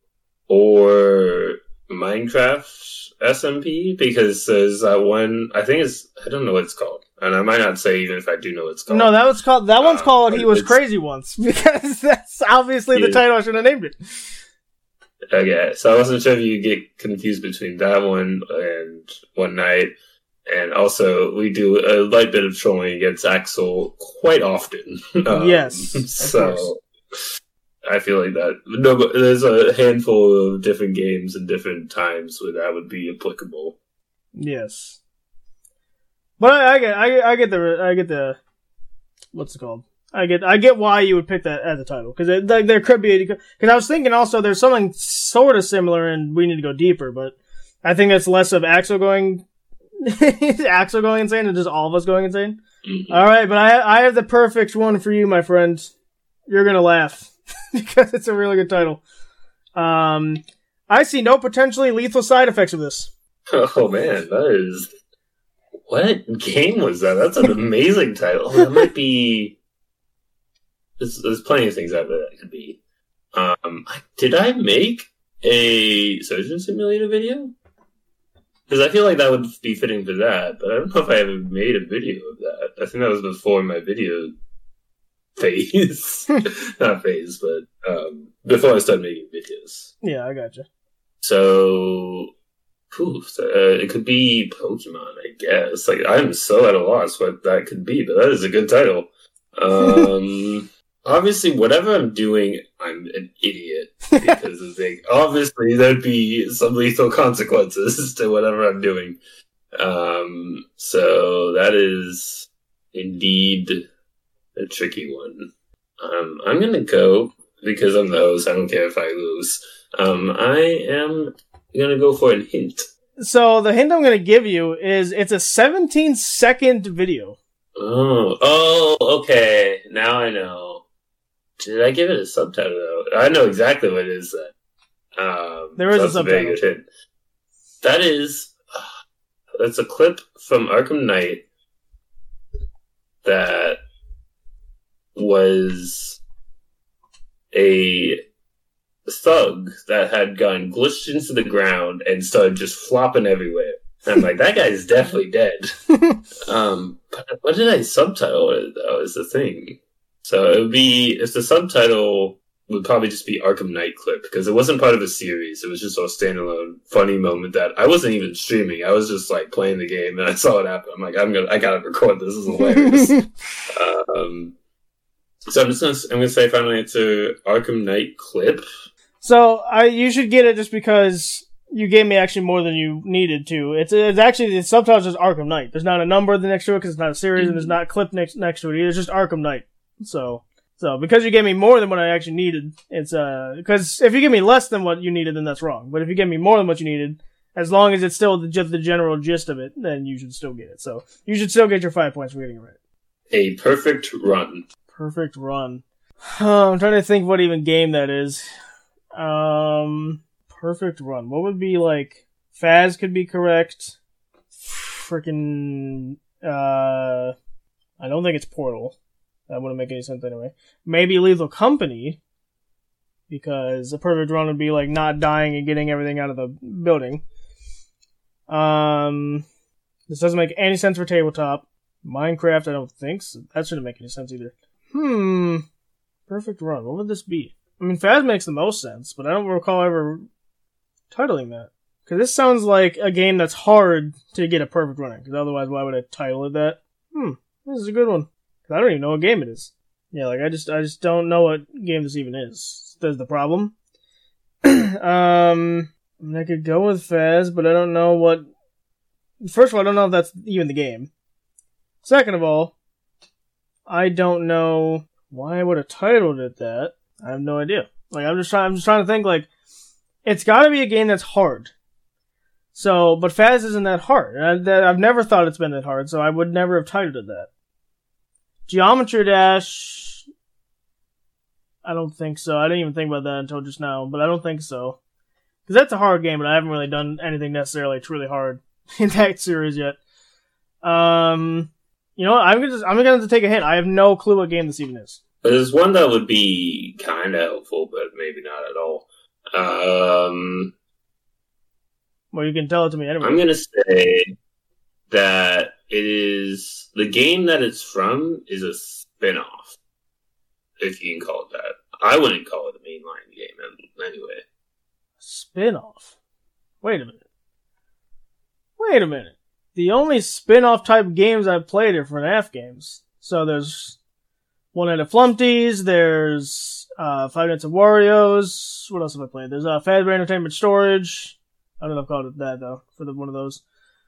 or Minecraft SMP, because there's that one, I don't know what it's called. And I might not say even if I do know what it's called. No, that one's called He Was Crazy Once, because that's obviously the title I should have named it. Okay, so I wasn't sure if you get confused between that one and One Night. And also, we do a light bit of trolling against Axel quite often. Yes. So, I feel like that. No, but there's a handful of different games and different times where that would be applicable. Yes. But I get the, what's it called? I get why you would pick that as a title. Cause there could be, cause I was thinking also there's something sort of similar and we need to go deeper, but I think it's less of Axel going insane and just all of us going insane. Mm-hmm. Alright, but I have the perfect one for you, my friend. You're gonna laugh. Because it's a really good title. I see no potentially lethal side effects of this. Oh man, that is... What game was that? That's an amazing title. That might be... There's plenty of things out there that could be. Did I make a Surgeon Simulator video? Because I feel like that would be fitting for that, but I don't know if I ever made a video of that. I think that was before my video phase. Not phase, but before I started making videos. Yeah, I gotcha. So... it could be Pokemon, I guess. Like, I'm so at a loss what that could be, but that is a good title. Obviously, whatever I'm doing, I'm an idiot. Because obviously, there'd be some lethal consequences to whatever I'm doing. So that is indeed a tricky one. I'm gonna go, because I'm the host, I don't care if I lose. I am gonna go for a hint. So the hint I'm gonna give you is it's a 17-second video. Oh, okay. Now I know. Did I give it a subtitle though? I know exactly what it is then. There is a subtitle. Very good hint. That is, that's a clip from Arkham Knight that was a thug that had gone glitched into the ground and started just flopping everywhere. And I'm like, that guy is definitely dead. But what did I subtitle it though, is the thing. So it would be, if the subtitle would probably just be Arkham Knight clip, because it wasn't part of a series. It was just a standalone funny moment that I wasn't even streaming. I was just like playing the game and I saw it happen. I'm like, I gotta record this. This is hilarious. So I'm gonna say final answer, Arkham Knight clip. So you should get it just because you gave me actually more than you needed to. It's actually, the subtitle is just Arkham Knight. There's not a number next to it because it's not a series, and there's not a clip next to it either. It's just Arkham Knight. So because you gave me more than what I actually needed, it's because if you give me less than what you needed, then that's wrong. But if you give me more than what you needed, as long as it's still just the general gist of it, then you should still get it. So you should still get your 5 points for getting it right. A perfect run. Perfect run. I'm trying to think what even game that is. Perfect run. What would be like? Faz could be correct. Freaking. I don't think it's Portal. That wouldn't make any sense anyway. Maybe Lethal Company, because a perfect run would be like not dying and getting everything out of the building. This doesn't make any sense for tabletop. Minecraft, I don't think so. That shouldn't make any sense either. Perfect run. What would this be? I mean, Faz makes the most sense, but I don't recall ever titling that. Because this sounds like a game that's hard to get a perfect run in. Because otherwise, why would I title it that? This is a good one. Because I don't even know what game it is. Yeah, like I just don't know what game this even is. That's the problem. I mean, I could go with Faz, but I don't know what. First of all, I don't know if that's even the game. Second of all, I don't know why I would have titled it that. I have no idea. Like I'm just trying to think. Like it's got to be a game that's hard. So, but Faz isn't that hard. I've never thought it's been that hard, so I would never have titled it that. Geometry Dash, I don't think so. I didn't even think about that until just now, but I don't think so. Because that's a hard game, but I haven't really done anything necessarily truly hard in that series yet. You know what? I'm gonna have to take a hint. I have no clue what game this even is. There's one that would be kind of helpful, but maybe not at all. Well, you can tell it to me anyway. I'm gonna say that it is the game that it's from is a spin-off, if you can call it that. I wouldn't call it a mainline game anyway. Spin-off? Wait a minute. The only spin-off type games I've played are FNAF games. So there's One Night at Flumpty's, there's 5 Nights at Wario's. What else have I played? There's Fazbear Entertainment Storage. I don't know if I've called it that, though, for one of those.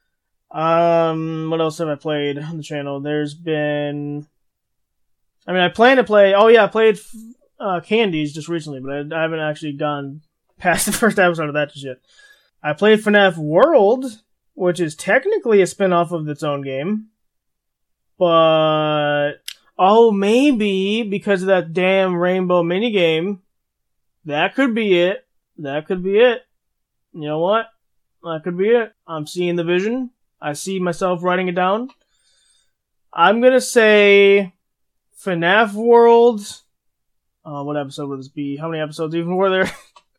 What else have I played on the channel? There's been... I mean, I plan to play... Oh, yeah, I played Candies just recently, but I haven't actually gone past the first episode of that just yet. I played FNAF World, which is technically a spin-off of its own game. But... Oh, maybe, because of that damn rainbow minigame. That could be it. You know what? That could be it. I'm seeing the vision. I see myself writing it down. I'm gonna say FNAF World. What episode would this be? How many episodes even were there?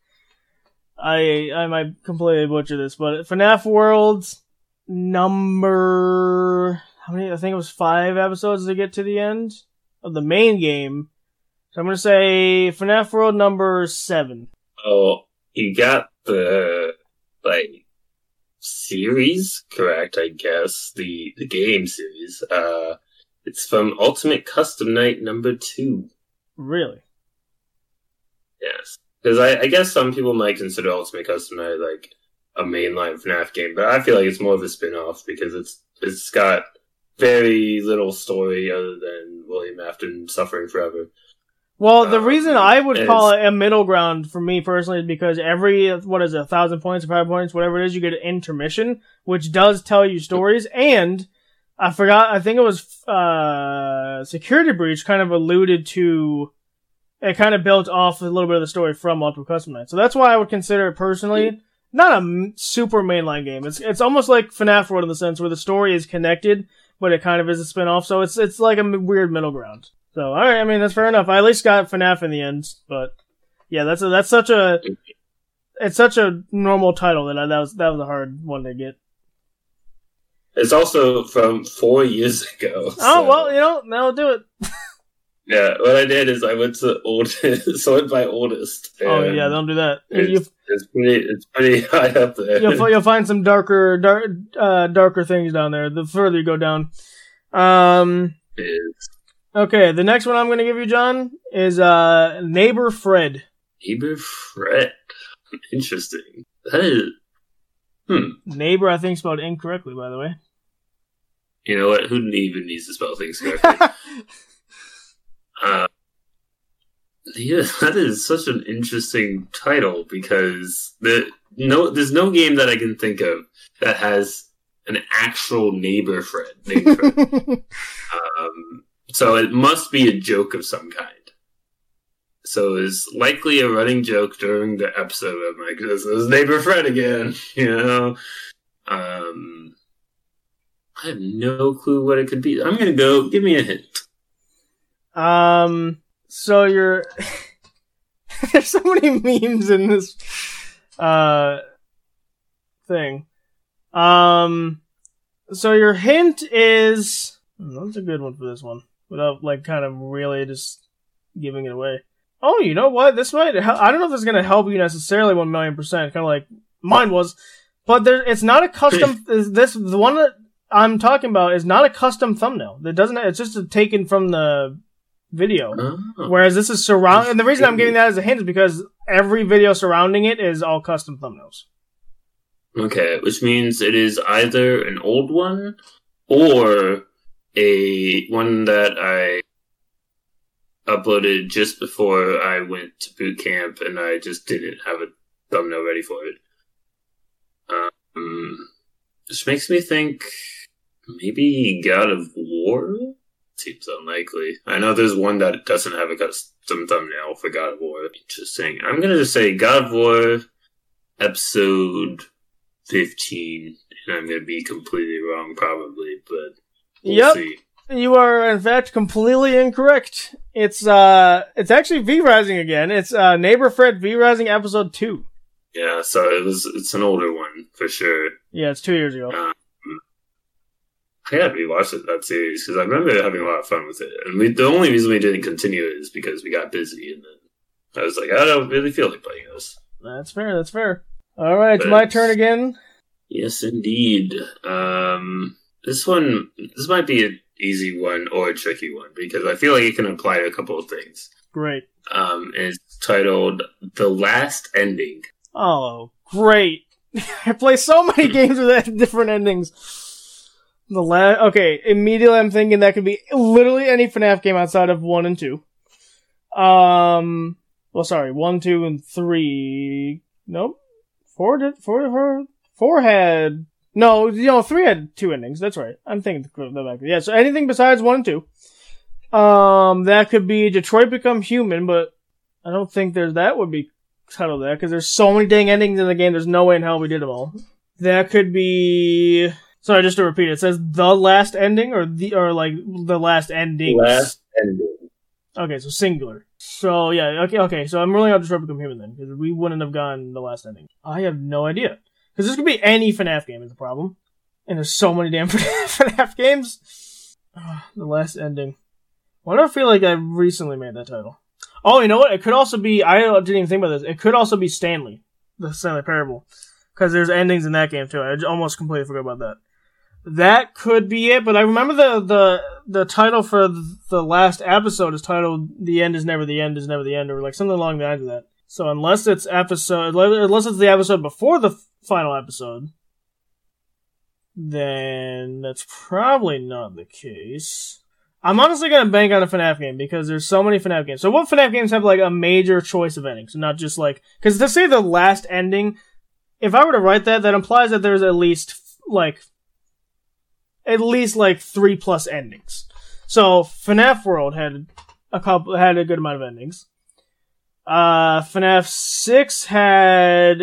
I might completely butcher this, but FNAF World number... How many? I think it was 5 episodes to get to the end of the main game. So I'm gonna say FNAF World number 7. Oh, you got the series correct, I guess. The game series. It's from Ultimate Custom Night number 2. Really? Yes, because I guess some people might consider Ultimate Custom Night like a mainline FNAF game, but I feel like it's more of a spin-off because it's got very little story other than William Afton suffering forever. Well, the reason I would call it a middle ground for me personally is because every, 1,000 points or 5 points, whatever it is, you get an intermission, which does tell you stories. And I think it was Security Breach kind of alluded to, it kind of built off a little bit of the story from Ultimate Custom Night. So that's why I would consider it personally not a super mainline game. It's almost like FNAF World in the sense where the story is connected, but it kind of is a spin-off. So it's like a weird middle ground. So, alright, I mean, that's fair enough. I at least got FNAF in the end, but yeah, it's such a normal title that was a hard one to get. It's also from 4 years ago. Oh, well, that'll do it. Yeah, what I did is I went to sort by oldest. Oh, yeah, don't do that. It's pretty high up there. You'll find some darker things down there the further you go down. It is. Okay, the next one I'm going to give you, John, is Neighbor Fred. Neighbor Fred. Interesting. That is... Neighbor, I think, spelled incorrectly, by the way. You know what? Who even needs to spell things correctly? Yeah, that is such an interesting title because there's no game that I can think of that has an actual Neighbor Fred named Fred. So it must be a joke of some kind. So it's likely a running joke during the episode of my goodness, neighbor Fred again. I have no clue what it could be. I'm gonna go. Give me a hint. So you're there's so many memes in this thing. So your hint is that's a good one for this one without kind of really just giving it away. Oh, you know what? This might I don't know if this is gonna help you necessarily 1,000,000%. Kind of like mine was, but it's not a custom. The one that I'm talking about is not a custom thumbnail. It's just taken from the video. Oh. Whereas this is and the reason I'm giving that as a hint is because every video surrounding it is all custom thumbnails. Okay, which means it is either an old one or a one that I uploaded just before I went to boot camp and I just didn't have a thumbnail ready for it. Which makes me think maybe God of War? Seems unlikely. I know there's one that doesn't have a custom thumbnail for God of War. Interesting. I'm gonna just say God of War episode 15, and I'm gonna be completely wrong probably, but we'll see. You are in fact completely incorrect. It's actually V-Rising again. It's Neighbor Fred V-Rising episode 2. Yeah, so it's an older one for sure. Yeah, it's 2 years ago. I gotta rewatch that series because I remember having a lot of fun with it. And the only reason we didn't continue it is because we got busy, and then I was like, I don't really feel like playing this. That's fair. All right, it's my turn again. Yes, indeed. This might be an easy one or a tricky one because I feel like it can apply to a couple of things. Great. It's titled The Last Ending. Oh, great. I play so many games with different endings. Okay, immediately I'm thinking that could be literally any FNAF game outside of 1 and 2. 1, 2, and 3. Nope. 4 had... No, 3 had 2 endings. That's right. I'm thinking back. Yeah, so anything besides 1 and 2. That could be Detroit Become Human, but I don't think that would be titled that, because there's so many dang endings in the game, there's no way in hell we did them all. That could be... Sorry, just to repeat, it says The Last Ending, or The Last Ending? Last Ending. Okay, so singular. So, yeah, okay, so I'm ruling out Detroit Become Human then, because we wouldn't have gotten The Last Ending. I have no idea. Because this could be any FNAF game is the problem. And there's so many damn FNAF games. The Last Ending. Why do I feel like I recently made that title? Oh, you know what? It could also be, I didn't even think about this, it could also be Stanley. The Stanley Parable. Because there's endings in that game too. I almost completely forgot about that. That could be it, but I remember the title for the last episode is titled The End is Never the End is Never the End, or like something along the lines of that. So unless it's the episode before the final episode, then that's probably not the case. I'm honestly gonna bank on a FNAF game because there's so many FNAF games. So what FNAF games have like a major choice of endings, not just like, because to say the last ending, if I were to write that implies that there's at least 3+ endings. So FNAF World had a good amount of endings. FNAF 6 had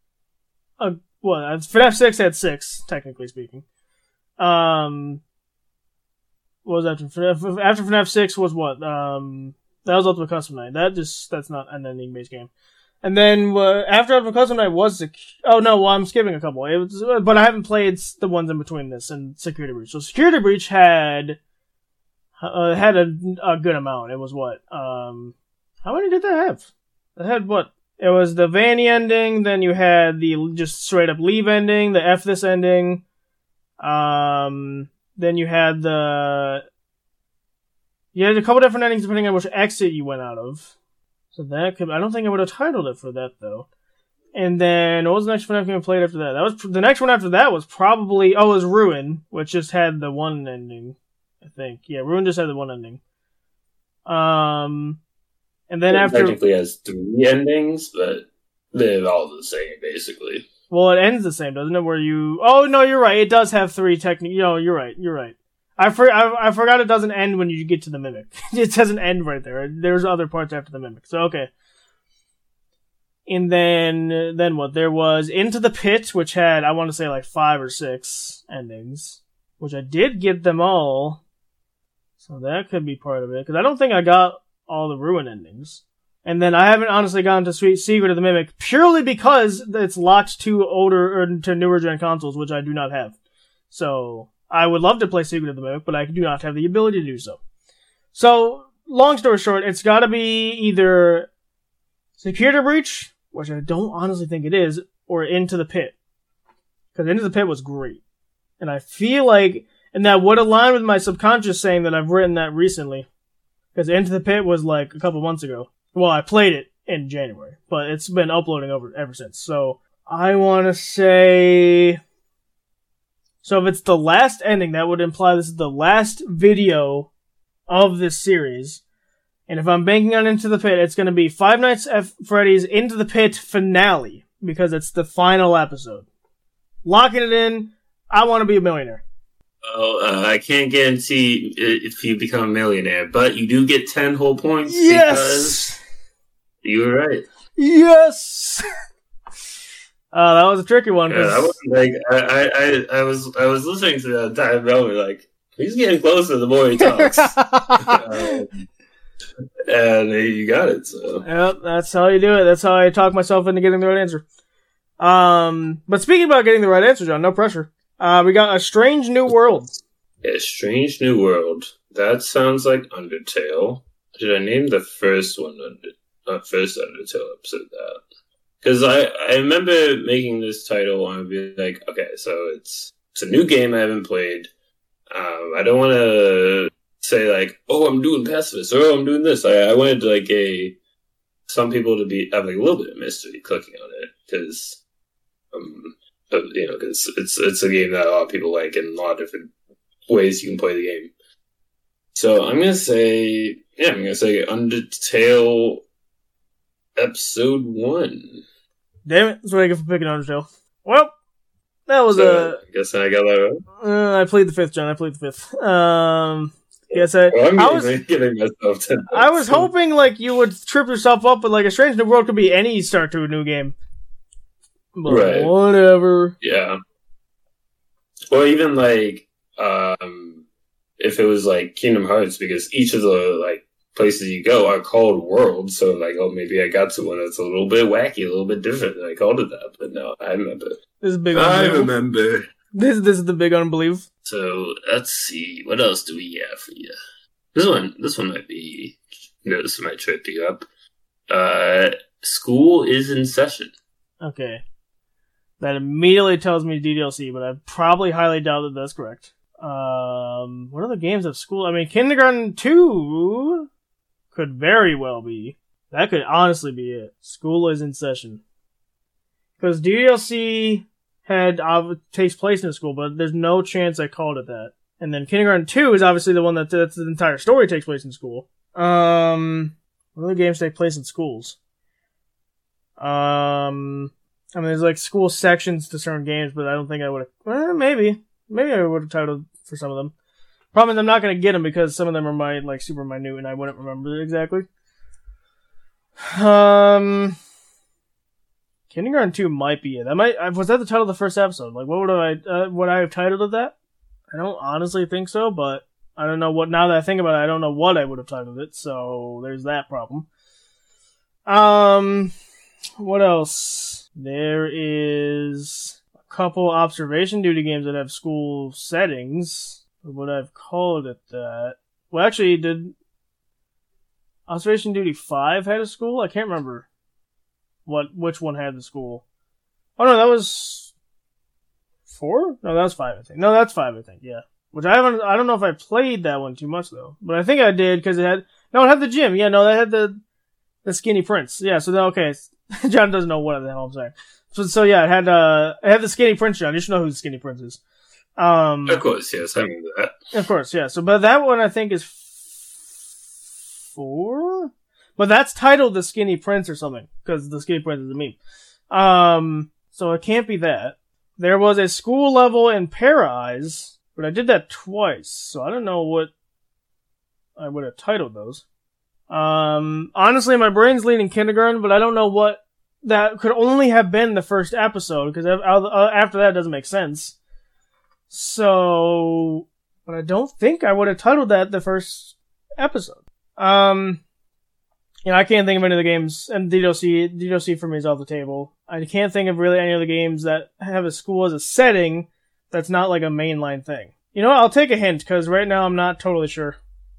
FNAF 6 had 6, technically speaking. What was after FNAF? After FNAF 6 was what? That was Ultimate Custom Night. That's not an ending based game. And then after Ultimate Custom Night was I'm skipping a couple. But I haven't played the ones in between this and Security Breach. So Security Breach had a good amount. It was what? How many did that have? It had what? It was the Vanny ending. Then you had the just straight up leave ending. The F this ending. Then you had a couple different endings depending on which exit you went out of. So that could, I don't think I would have titled it for that though. And then what was the next FNAF game I played after that? That was the next one after that was probably it was Ruin, which just had the one ending, I think. Yeah, Ruin just had the one ending. And then after technically has 3 endings, but they're all the same basically. Well, it ends the same, doesn't it? Where you... Oh, no, you're right. It does have 3 technical... You're right. I forgot it doesn't end when you get to the Mimic. It doesn't end right there. There's other parts after the Mimic. So, okay. And then what? There was Into the Pit, which had, I want to say, like 5 or 6 endings. Which I did get them all. So that could be part of it. Because I don't think I got all the Ruin endings. And then I haven't honestly gone to Sweet Secret of the Mimic purely because it's locked to to newer gen consoles, which I do not have. So I would love to play Secret of the Mimic, but I do not have the ability to do so. So, long story short, it's gotta be either Security Breach, which I don't honestly think it is, or Into the Pit. Because Into the Pit was great. And I feel like, and that would align with my subconscious saying that I've written that recently. Because Into the Pit was like a couple months ago. Well, I played it in January, but it's been uploading ever since. So, I want to say... So if it's the last ending, that would imply this is the last video of this series. And if I'm banking on Into the Pit, it's going to be Five Nights at Freddy's Into the Pit finale, because it's the final episode. Locking it in, I want to be a millionaire. Well, I can't guarantee if you become a millionaire, but you do get 10 whole points. Yes! Because you were right. Yes! That was a tricky one. Yeah, I wasn't like I was listening to that time over like he's getting closer the more he talks, and you got it. So yep, that's how you do it. That's how I talk myself into getting the right answer. But speaking about getting the right answer, John, no pressure. We got A Strange New World. A Strange New World. That sounds like Undertale. Did I name the first one first Undertale episode that? Because I remember making this title and I'd be like, okay, so it's a new game I haven't played. I don't want to say like, oh, I'm doing pacifist, or oh, I'm doing this. I wanted like some people to have like a little bit of mystery clicking on it because, because it's a game that a lot of people like in a lot of different ways you can play the game. So I'm gonna say Undertale Episode 1. Damn it, that's what I get for picking Undertale. Well, that was I guess I got that right. I played the 5th, John. I played the 5th. I'm giving myself 10 I was hoping like you would trip yourself up, but like A Strange New World could be any start to a new game. But right. Whatever. Yeah. Or even like, if it was like Kingdom Hearts, because each of the like places you go are called worlds, so like, oh, maybe I got to one that's a little bit wacky, a little bit different, and I called it that. But no, I remember. This is big. I remember. This is the big unbelief. So let's see, what else do we have for you? This one might be. This might trip you up. School is in session. Okay, that immediately tells me DDLC, but I probably highly doubt that that's correct. What other games of school? I mean, Kindergarten 2 could very well be. That could honestly be it. School is in session. Because DDLC takes place in a school, but there's no chance I called it that. And then Kindergarten 2 is obviously the one that's the entire story takes place in school. What other games take place in schools? I mean, there's like school sections to certain games, but I don't think I would have. Maybe I would have titled for some of them. Problem is, I'm not going to get them because some of them are super minute, and I wouldn't remember it exactly. Kindergarten 2 might be it. Was that the title of the first episode? Like, what would I have titled it that? I don't honestly think so, but I don't know what. Now that I think about it, I don't know what I would have titled it. So there's that problem. What else? There is a couple observation duty games that have school settings. Would I've called it that? Well, actually, did Observation Duty 5 had a school? I can't remember which one had the school. Oh no, that was 4? No, that was 5, I think. No, that's 5, I think, yeah. Which I don't know if I played that one too much though. But I think I did because it had the gym. Yeah, no, that had the Skinny Prince. Yeah, so then, okay. John doesn't know what the hell I'm saying. So yeah, it had the Skinny Prince, John. You should know who the Skinny Prince is. Of course, yes, I remember that. Of course, yeah. So, but that one I think is 4? But that's titled The Skinny Prince or something, because The Skinny Prince is a meme. So it can't be that. There was a school level in Para Eyes, But I did that twice, so I don't know what I would have titled those. Honestly, my brain's leading kindergarten, but I don't know what that could only have been the first episode, because after that it doesn't make sense. So, but I don't think I would have titled that the first episode. I can't think of any of the games, and DDoC for me is off the table. I can't think of really any of the games that have a school as a setting that's not like a mainline thing. You know what? I'll take a hint, because right now I'm not totally sure.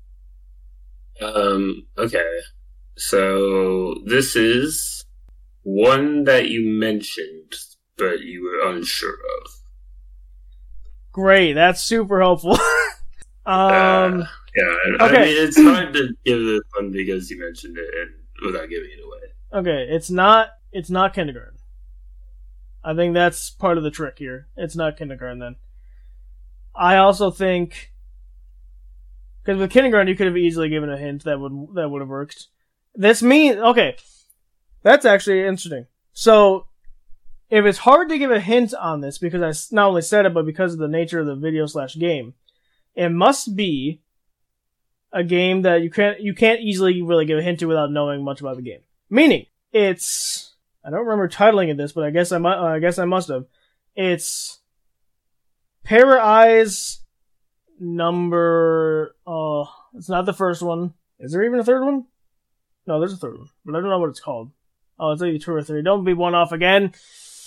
Okay. So, this is one that you mentioned, but you were unsure of. Great, that's super helpful. Yeah, okay. I mean, it's hard to give this one because you mentioned it and without giving it away. Okay, it's not kindergarten. I think that's part of the trick here. It's not kindergarten then. I also think, because with kindergarten you could have easily given a hint that would have worked. Okay, that's actually interesting. So, if it's hard to give a hint on this because I not only said it, but because of the nature of the video/game, it must be a game that you can't easily really give a hint to without knowing much about the game. Meaning, it's, I don't remember titling it this, but I guess I must have. It's Pair of Eyes number. Oh, it's not the first one. Is there even a third one? No, there's a third one, but I don't know what it's called. Oh, it's either 2 or 3. Don't be one off again.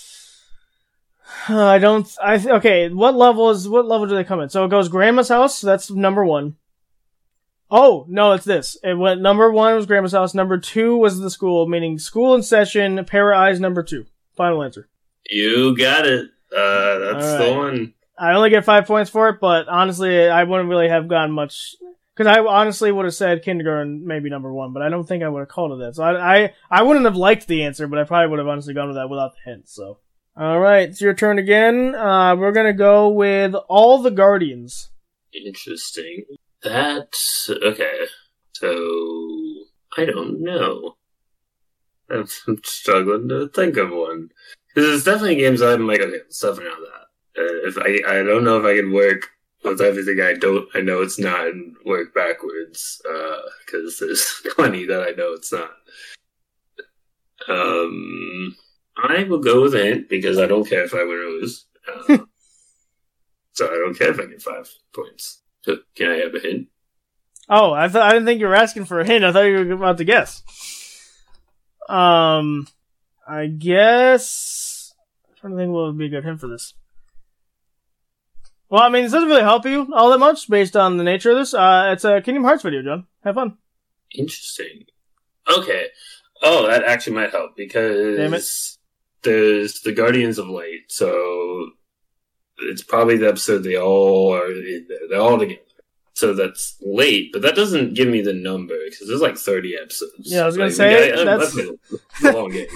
Okay, what level do they come in? So it goes Grandma's House, so that's number 1. Oh, no, it's this. It went number 1 was Grandma's House, number 2 was the school, meaning school in session, Pair of Eyes number 2. Final answer. You got it. That's right. The one. I only get 5 points for it, but honestly, I wouldn't really have gotten much, because I honestly would have said kindergarten, maybe number 1, but I don't think I would have called it that. So I wouldn't have liked the answer, but I probably would have honestly gone with that without the hint, so. Alright, it's your turn again. We're gonna go with All the Guardians. Interesting. Okay. So, I don't know. I'm struggling to think of one. Because there's definitely games I'm like, okay, stuff around that. I don't know if I can work with everything I know it's not, and work backwards. Because there's plenty that I know it's not. I will go with a hint because I don't care if I win or lose. So I don't care if I get 5 points. So can I have a hint? Oh, I didn't think you were asking for a hint. I thought you were about to guess. I guess I'm trying to think what would be a good hint for this. Well, I mean, this doesn't really help you all that much based on the nature of this. It's a Kingdom Hearts video, John. Have fun. Interesting. Okay. Oh, that actually might help because Damn it. There's the Guardians of Light, so it's probably the episode they all are in there. They're all together. So that's late, but that doesn't give me the number because there's like 30 episodes. Yeah, I was gonna say that's a long game.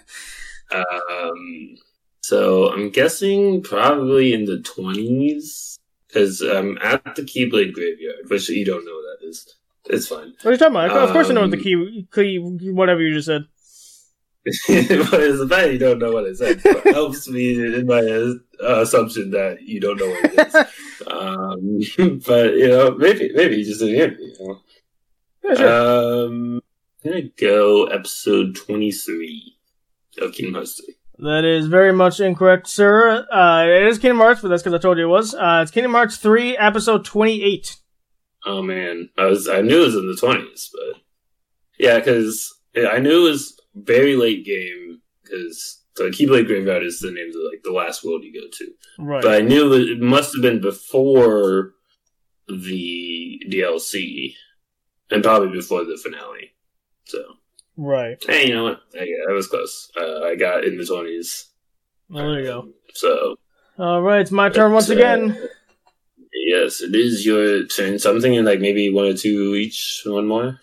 So I'm guessing probably in the 20s because I'm at the Keyblade Graveyard, which you don't know what that is. It's fine. What are you talking about? Of course I know what the key, whatever you just said. But it's the fact you don't know what it said. It helps me in my assumption that you don't know what it is. But, maybe you just didn't hear me. Yeah, sure. I'm going to go episode 23 of Kingdom Hearts 3. That is very much incorrect, sir. It is Kingdom Hearts, but that's because I told you it was. It's Kingdom Hearts 3, episode 28. Oh, man. I knew it was in the 20s, but... Yeah, because I knew it was very late game, because the Keyblade Graveyard is the name of the last world you go to. Right. But I knew it must have been before the DLC, and probably before the finale. So. Right. Hey, you know what? I was close. I got in the 20s. Well, there you go. So. Alright, it's my turn once again. Yes, it is your turn. Something in maybe 1 or 2 each. One more.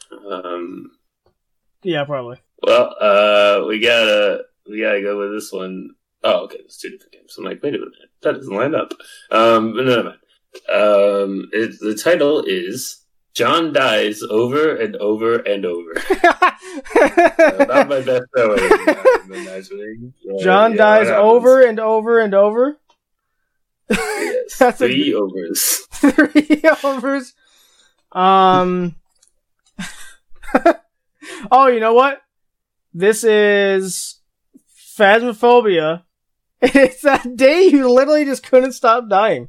Yeah, probably. Well, we gotta go with this one. Oh, okay, there's 2 different games. I'm like, wait a minute, that doesn't line up. But never mind. The title is John Dies Over and Over and Over. Not my best though. John dies over and over and over. Yes, That's three overs. 3 overs. Oh, you know what? This is Phasmophobia. It's that day you literally just couldn't stop dying.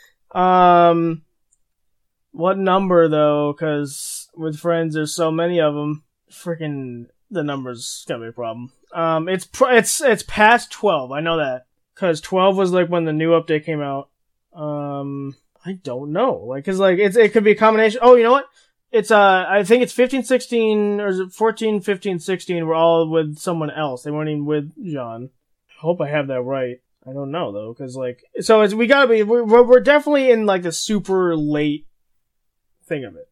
What number though? Because with friends, there's so many of them. Freaking the numbers gonna be a problem. It's past 12. I know that because 12 was like when the new update came out. I don't know. Like, cause like it could be a combination. Oh, you know what? It's I think it's 15, 16, or is it 14, 15, 16 were all with someone else. They weren't even with John. I hope I have that right. I don't know though, cause like, so we gotta be, we're definitely in like the super late thing of it.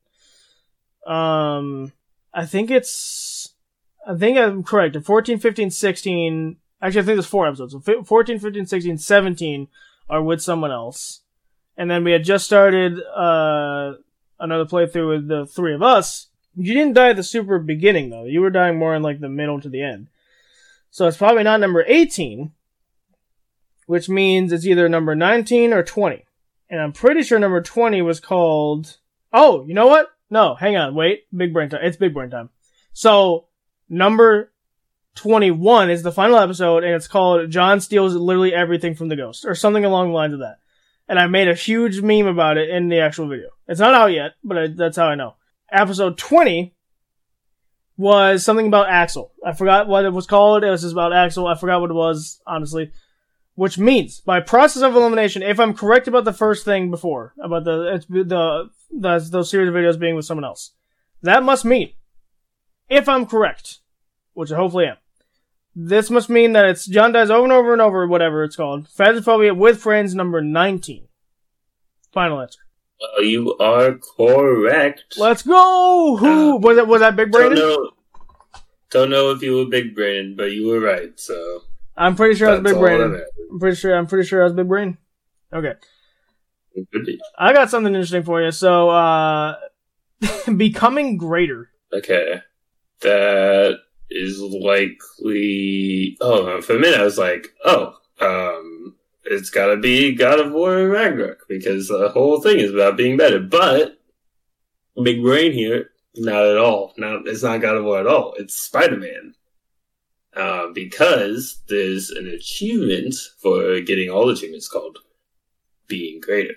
I think I'm correct. 14, 15, 16, actually I think there's 4 episodes. So 14, 15, 16, 17 are with someone else. And then we had just started, another playthrough with the 3 of us. You didn't die at the super beginning though. You were dying more in like the middle to the end. So it's probably not number 18, which means it's either number 19 or 20. And I'm pretty sure number 20 was called... Oh, you know what? No, hang on, wait. Big brain time. It's big brain time. So, number 21 is the final episode, and it's called John Steals Literally Everything from the Ghost, or something along the lines of that. And I made a huge meme about it in the actual video. It's not out yet, but that's how I know. Episode 20 was something about Axel. I forgot what it was called. It was just about Axel. I forgot what it was, honestly. Which means, by process of elimination, if I'm correct about the first thing before, about those series of videos being with someone else, that must mean, if I'm correct, which I hopefully am, this must mean that it's John Dies Over and Over and Over, whatever it's called, Phasmophobia with Friends number 19. Final answer. You are correct. Let's go! Who was that Big Brain? Don't know if you were Big Brain, but you were right, so... I'm pretty sure I was Big Brain. I'm pretty sure I was Big Brain. Okay. I got something interesting for you. So, becoming greater. Okay. That is likely... Oh, for a minute I was like, it's gotta be God of War Ragnarok, because the whole thing is about being better. But, Big Brain here, not at all. It's not God of War at all. It's Spider-Man. Because there's an achievement for getting all achievements called being greater.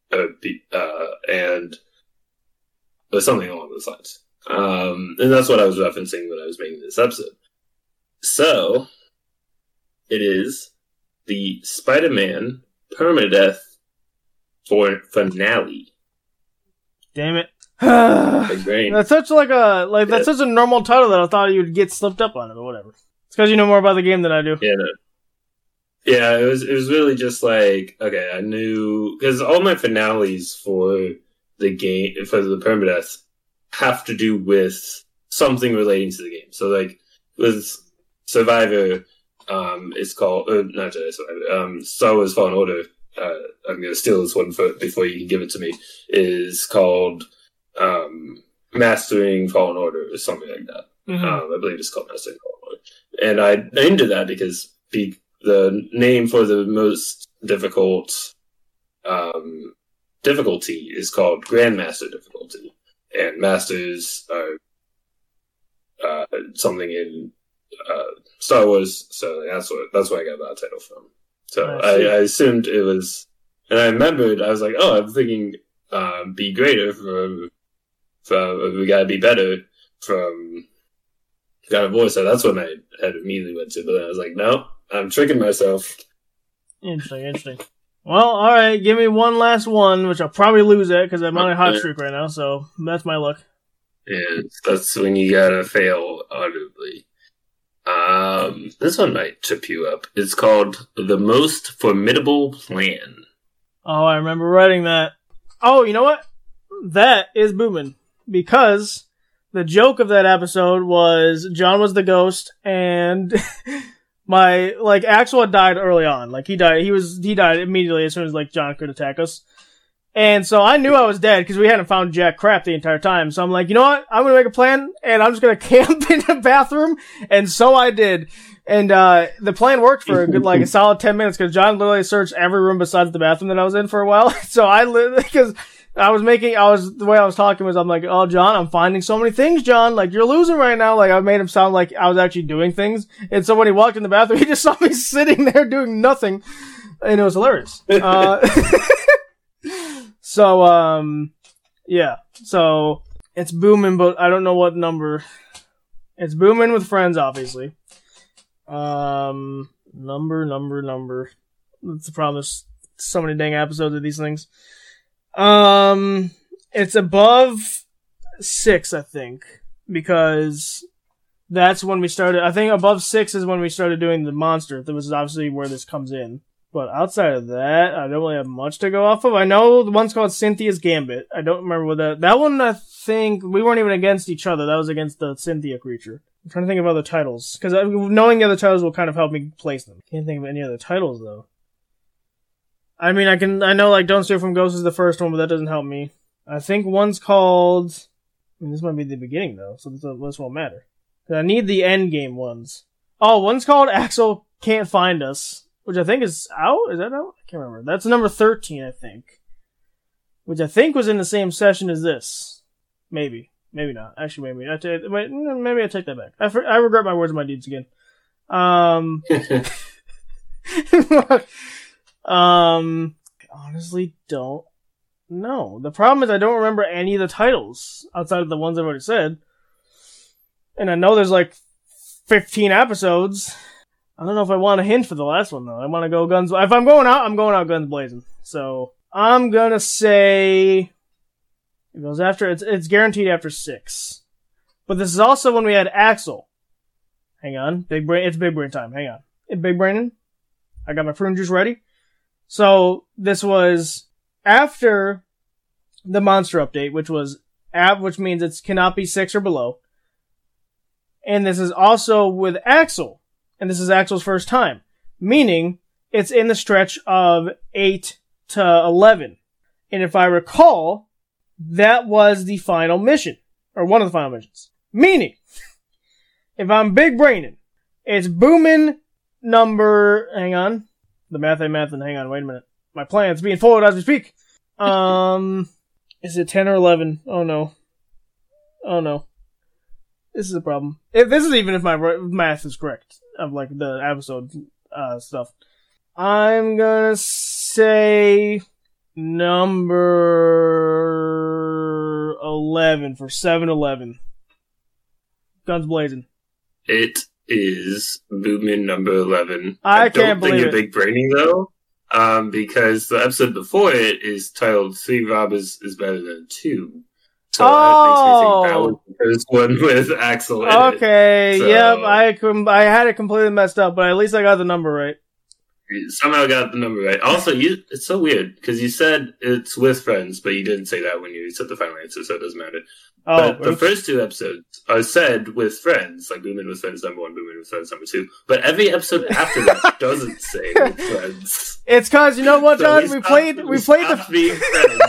And or something along those lines. And that's what I was referencing when I was making this episode. So, it is the Spider-Man permadeath finale. Damn it. Big Brain. That's such that's such a normal title that I thought you'd get slipped up on it, but whatever. It's because you know more about the game than I do. Yeah, no. Yeah, it was really just like, okay, I knew, because all my finales for the game, for the permadeath, have to do with something relating to the game. So, like, with Survivor, it's called, not Jedi Survivor, Star Wars Fallen Order, I'm gonna steal this one before you can give it to me, is called, Mastering Fallen Order, or something like that. Mm-hmm. I believe it's called Mastering Fallen Order. And I named it that because the name for the most difficult difficulty is called Grandmaster difficulty, and masters are something in Star Wars, so that's where I got that title from. So I assumed it was, and I remembered I was like, oh, I'm thinking be greater from we gotta be better from God of War, so that's when I had immediately went to, but then I was like, no, I'm tricking myself. Interesting. Well, alright, give me one last one, which I'll probably lose at, because I'm on a hot streak right now, so that's my luck. Yeah, that's when you gotta fail audibly. This one might trip you up. It's called The Most Formidable Plan. Oh, I remember writing that. Oh, you know what? That is Bootman, because the joke of that episode was John was the ghost, and Axel had died early on. Like, he died immediately as soon as, John could attack us. And so I knew I was dead, because we hadn't found jack crap the entire time. So I'm like, you know what? I'm gonna make a plan, and I'm just gonna camp in the bathroom. And so I did. And the plan worked for a good, like, a solid 10 minutes, because John literally searched every room besides the bathroom that I was in for a while. So because the way I was talking was, I'm like, oh, John, I'm finding so many things, John. Like, you're losing right now. Like, I made him sound like I was actually doing things. And so when he walked in the bathroom, he just saw me sitting there doing nothing. And it was hilarious. Yeah. So, it's booming, but I don't know what number. It's booming with Friends, obviously. Number. That's the problem. There's so many dang episodes of these things. It's above 6, I think, because that's when we started. I think above 6 is when we started doing the monster. That was obviously where this comes in. But outside of that, I don't really have much to go off of. I know the one's called Cynthia's Gambit. I don't remember what that one, I think, we weren't even against each other. That was against the Cynthia creature. I'm trying to think of other titles, because knowing the other titles will kind of help me place them. Can't think of any other titles, though. I mean, I know, like, Don't Steal from Ghosts is the first one, but that doesn't help me. I think one's called, this might be the beginning, though, so this won't matter. I need the end game ones. Oh, one's called Axel Can't Find Us, which I think is out? Is that out? I can't remember. That's number 13, I think. Which I think was in the same session as this. Maybe. Maybe not. Actually, maybe. Maybe I take that back. I regret my words and my deeds again. Honestly don't know. The problem is I don't remember any of the titles outside of the ones I've already said. And I know there's like 15 episodes. I don't know if I want a hint for the last one, though. I want to go guns... If I'm going out, I'm going out guns blazing. So, I'm gonna say... It goes after... It's guaranteed after 6. But this is also when we had Axel. Hang on. Big brain... It's big brain time. Hang on. Big braining. I got my prune juice ready. So, this was after the monster update, which means it cannot be 6 or below. And this is also with Axel. And this is Axel's first time. Meaning, it's in the stretch of 8 to 11. And if I recall, that was the final mission. Or one of the final missions. Meaning, if I'm big braining, it's booming number... Hang on. The math ain't mathing. Hang on, wait a minute. My plan's being followed as we speak. Is it 10 or 11? Oh no. Oh no. This is a problem. This is even if my math is correct. Of like the episode stuff. I'm gonna say number 11 for 7-Eleven. Guns blazing. It is Booming number 11. I can't believe it. Don't think you're big brainy though, because the episode before it is titled 3 Robbers is Better Than 2. So that makes me think that was the first one with Axel in it. So, yep, I had it completely messed up, but at least I got the number right. You somehow got the number right. Also, it's so weird, because you said it's with Friends, but you didn't say that when you said the final answer, so it doesn't matter. But the first 2 episodes are said with Friends, like Booming with Friends number 1, Booming with Friends number 2. But every episode after that doesn't say with Friends. It's because, you know what, John? We played the... being friends.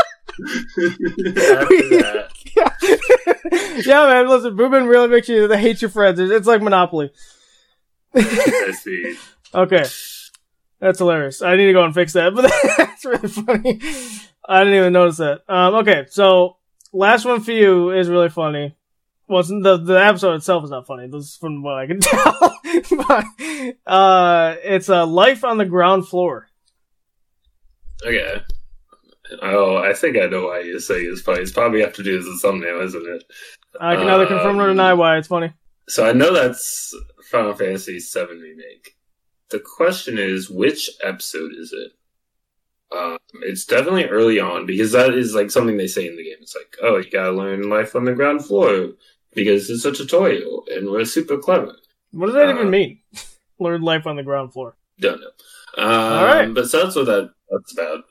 Yeah, man, listen, Booming really makes you hate your friends. It's like Monopoly. I see. Okay. That's hilarious. I need to go and fix that, but that's really funny. I didn't even notice that. Okay, so last one for you is really funny. Well, the episode itself is not funny. This is from what I can tell. But, it's Life on the Ground Floor. Okay. Oh, I think I know why you say it's funny. It's probably have to do with the thumbnail, isn't it? I can neither confirm nor deny why it's funny. So I know that's Final Fantasy VII Remake. The question is, which episode is it? It's definitely early on, because that is like something they say in the game. It's like, oh, you gotta learn Life on the Ground Floor, because it's a tutorial, and we're super clever. What does that even mean? Learn Life on the Ground Floor. Don't know. All right. But so that's what that's about.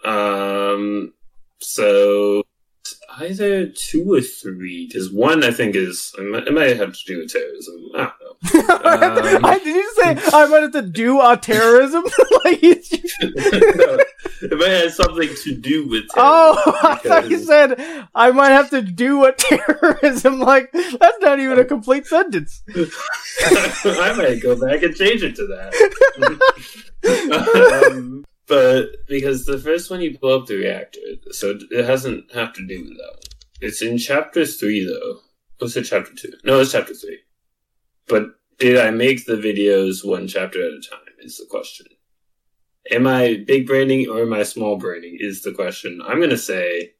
So either 2 or 3. Because 1, I think, it might have to do with terrorism. I don't know. Did you say I might have to do terrorism? No. It might have something to do with terrorism. Oh, I thought you said I might have to do what terrorism. Like, that's not even a complete sentence. I might go back and change it to that. But because the first one you blow up the reactor, so it doesn't have to do with that. It's in chapter 3, though. Was it chapter 2? No, it's chapter 3. But did I make the videos one chapter at a time is the question. Am I big branding or am I small branding is the question. I'm going to say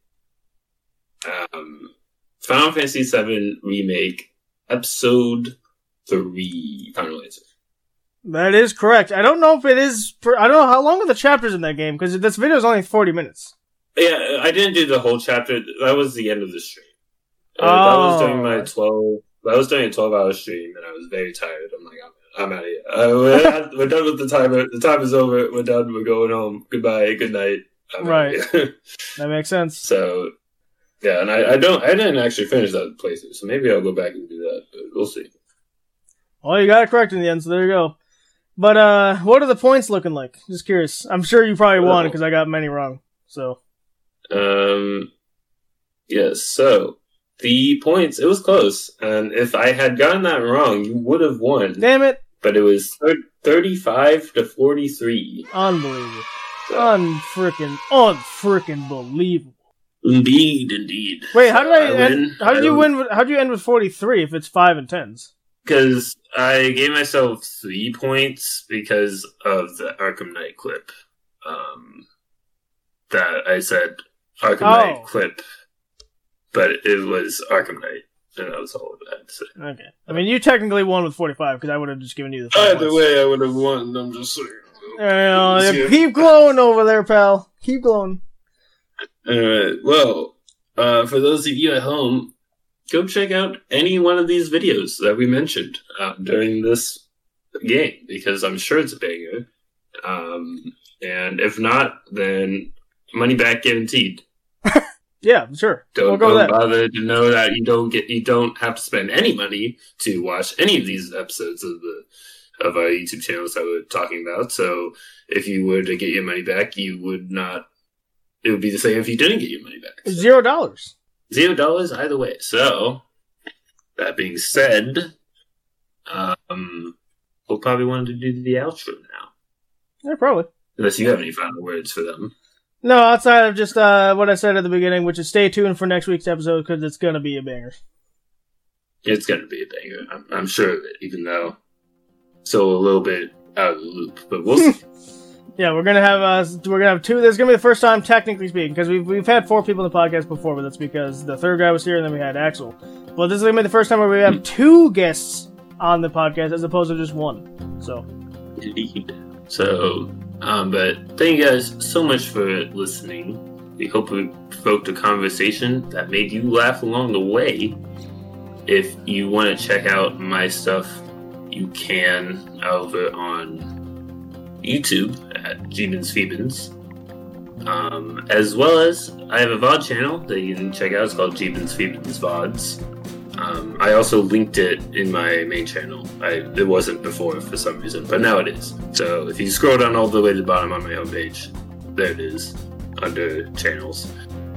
Final Fantasy VII Remake Episode 3 Final Answer. That is correct. I don't know if it is... I don't know how long are the chapters in that game, because this video is only 40 minutes. Yeah, I didn't do the whole chapter. That was the end of the stream. That was during my 12... That was during a 12-hour stream, and I was very tired. I'm like, I'm out of here. We're done with the timer. The time is over. We're done. We're going home. Goodbye. Good night. Right. That makes sense. So, yeah, and I didn't actually finish that playthrough, so maybe I'll go back and do that, but we'll see. Well, you got it correct in the end, so there you go. But, what are the points looking like? Just curious. I'm sure you probably won, because I got many wrong, so. Yes, so. The points, it was close, and if I had gotten that wrong, you would have won. Damn it! But it was 35 to 43. Unbelievable. So. Unfrickin' believable. Indeed. Wait, how did I end? How did you win? How did you end with 43 if it's 5 and 10s? Because I gave myself 3 points because of the Arkham Knight clip. That I said Arkham Knight clip. But it was Arkham Knight, and that was all I had to say. Okay. I mean, you technically won with 45, because I would have just given you the 5 Either way, I would have won, I'm just saying. Keep glowing over there, pal. Keep glowing. Alright, well, for those of you at home, go check out any one of these videos that we mentioned during this game, because I'm sure it's a banger. And if not, then money back guaranteed. Yeah, sure. Don't bother to know that you don't have to spend any money to watch any of these episodes of our YouTube channels that we're talking about. So if you were to get your money back, you would not. It would be the same if you didn't get your money back. So. $0. $0 either way. So that being said, we'll probably want to do the outro now. Yeah, probably. Unless you have any final words for them. No, outside of just what I said at the beginning, which is stay tuned for next week's episode, because it's going to be a banger. It's going to be a banger. I'm sure of it, even though still a little bit out of the loop, but we'll see. Yeah, we're gonna have 2. This is gonna be the first time, technically speaking, because we've had 4 people in the podcast before, but that's because the third guy was here and then we had Axel. But this is gonna be the first time where we have 2 guests on the podcast as opposed to just 1. So, indeed. So, but thank you guys so much for listening. We hope we provoked a conversation that made you laugh along the way. If you want to check out my stuff, you can over on YouTube at Jeebins Phoebins. As well as I have a VOD channel that you can check out. It's called Jeebins Phoebins VODs. I also linked it in my main channel. It wasn't before for some reason, but now it is. So if you scroll down all the way to the bottom on my homepage, there it is under channels.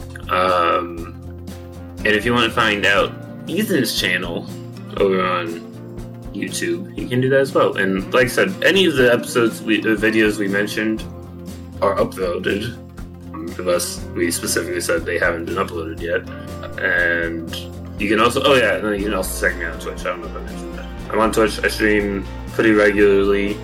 And if you want to find out Ethan's channel over on YouTube, you can do that as well. And like I said, any of the videos we mentioned are uploaded, unless we specifically said they haven't been uploaded yet. And you can also, and then you can also check me out on Twitch. I don't know if I mentioned that. I'm on Twitch. I stream pretty regularly.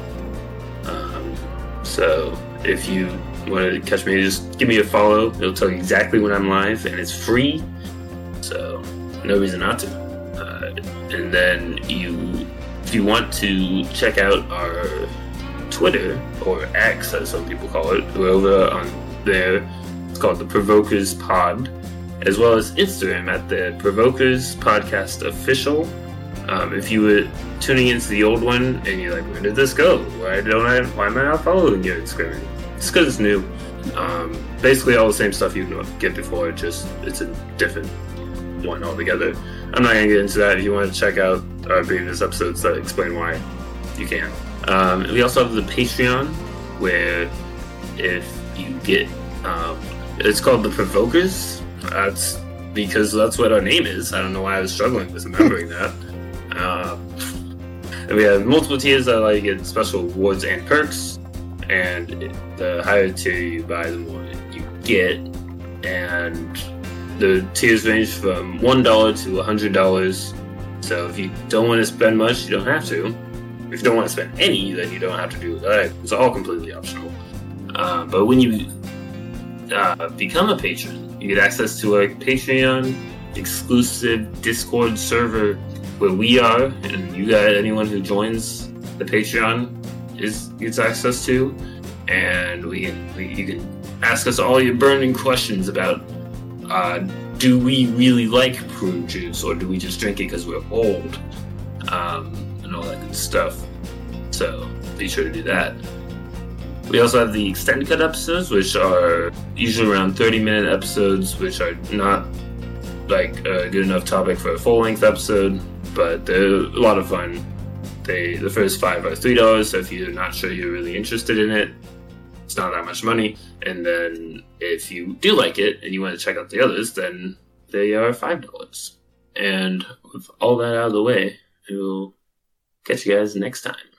So if you want to catch me, just give me a follow. It'll tell you exactly when I'm live, and it's free. So no reason not to. And then if you want to check out our Twitter, or X as some people call it, we're over on there. It's called the Provokers Pod, as well as Instagram at the Provokers Podcast Official. If you were tuning into the old one and you're like, where did this go? Why am I not following your Instagram? It's because it's new. Basically all the same stuff you get before, just it's a different one altogether. I'm not going to get into that. If you want to check out our previous episodes that explain why, you can. We also have the Patreon, where if you get It's called The Provokers. That's because that's what our name is. I don't know why I was struggling with remembering that. And we have multiple tiers that allow you to get special rewards and perks. And the higher tier you buy, the more you get. And the tiers range from $1 to $100. So if you don't want to spend much, you don't have to. If you don't want to spend any, then you don't have to do that. It's all completely optional. But when you become a patron, you get access to our Patreon exclusive Discord server where we are, and you guys, anyone who joins the Patreon gets access to, and you can ask us all your burning questions about do we really like prune juice, or do we just drink it because we're old, and all that good stuff. So be sure to do that. We also have the extended cut episodes, which are usually around 30-minute episodes, which are not like a good enough topic for a full-length episode, but they're a lot of fun. The first 5 are $3, so if you're not sure you're really interested in it, it's not that much money. And then if you do like it and you want to check out the others, then they are $5. And with all that out of the way, we'll catch you guys next time.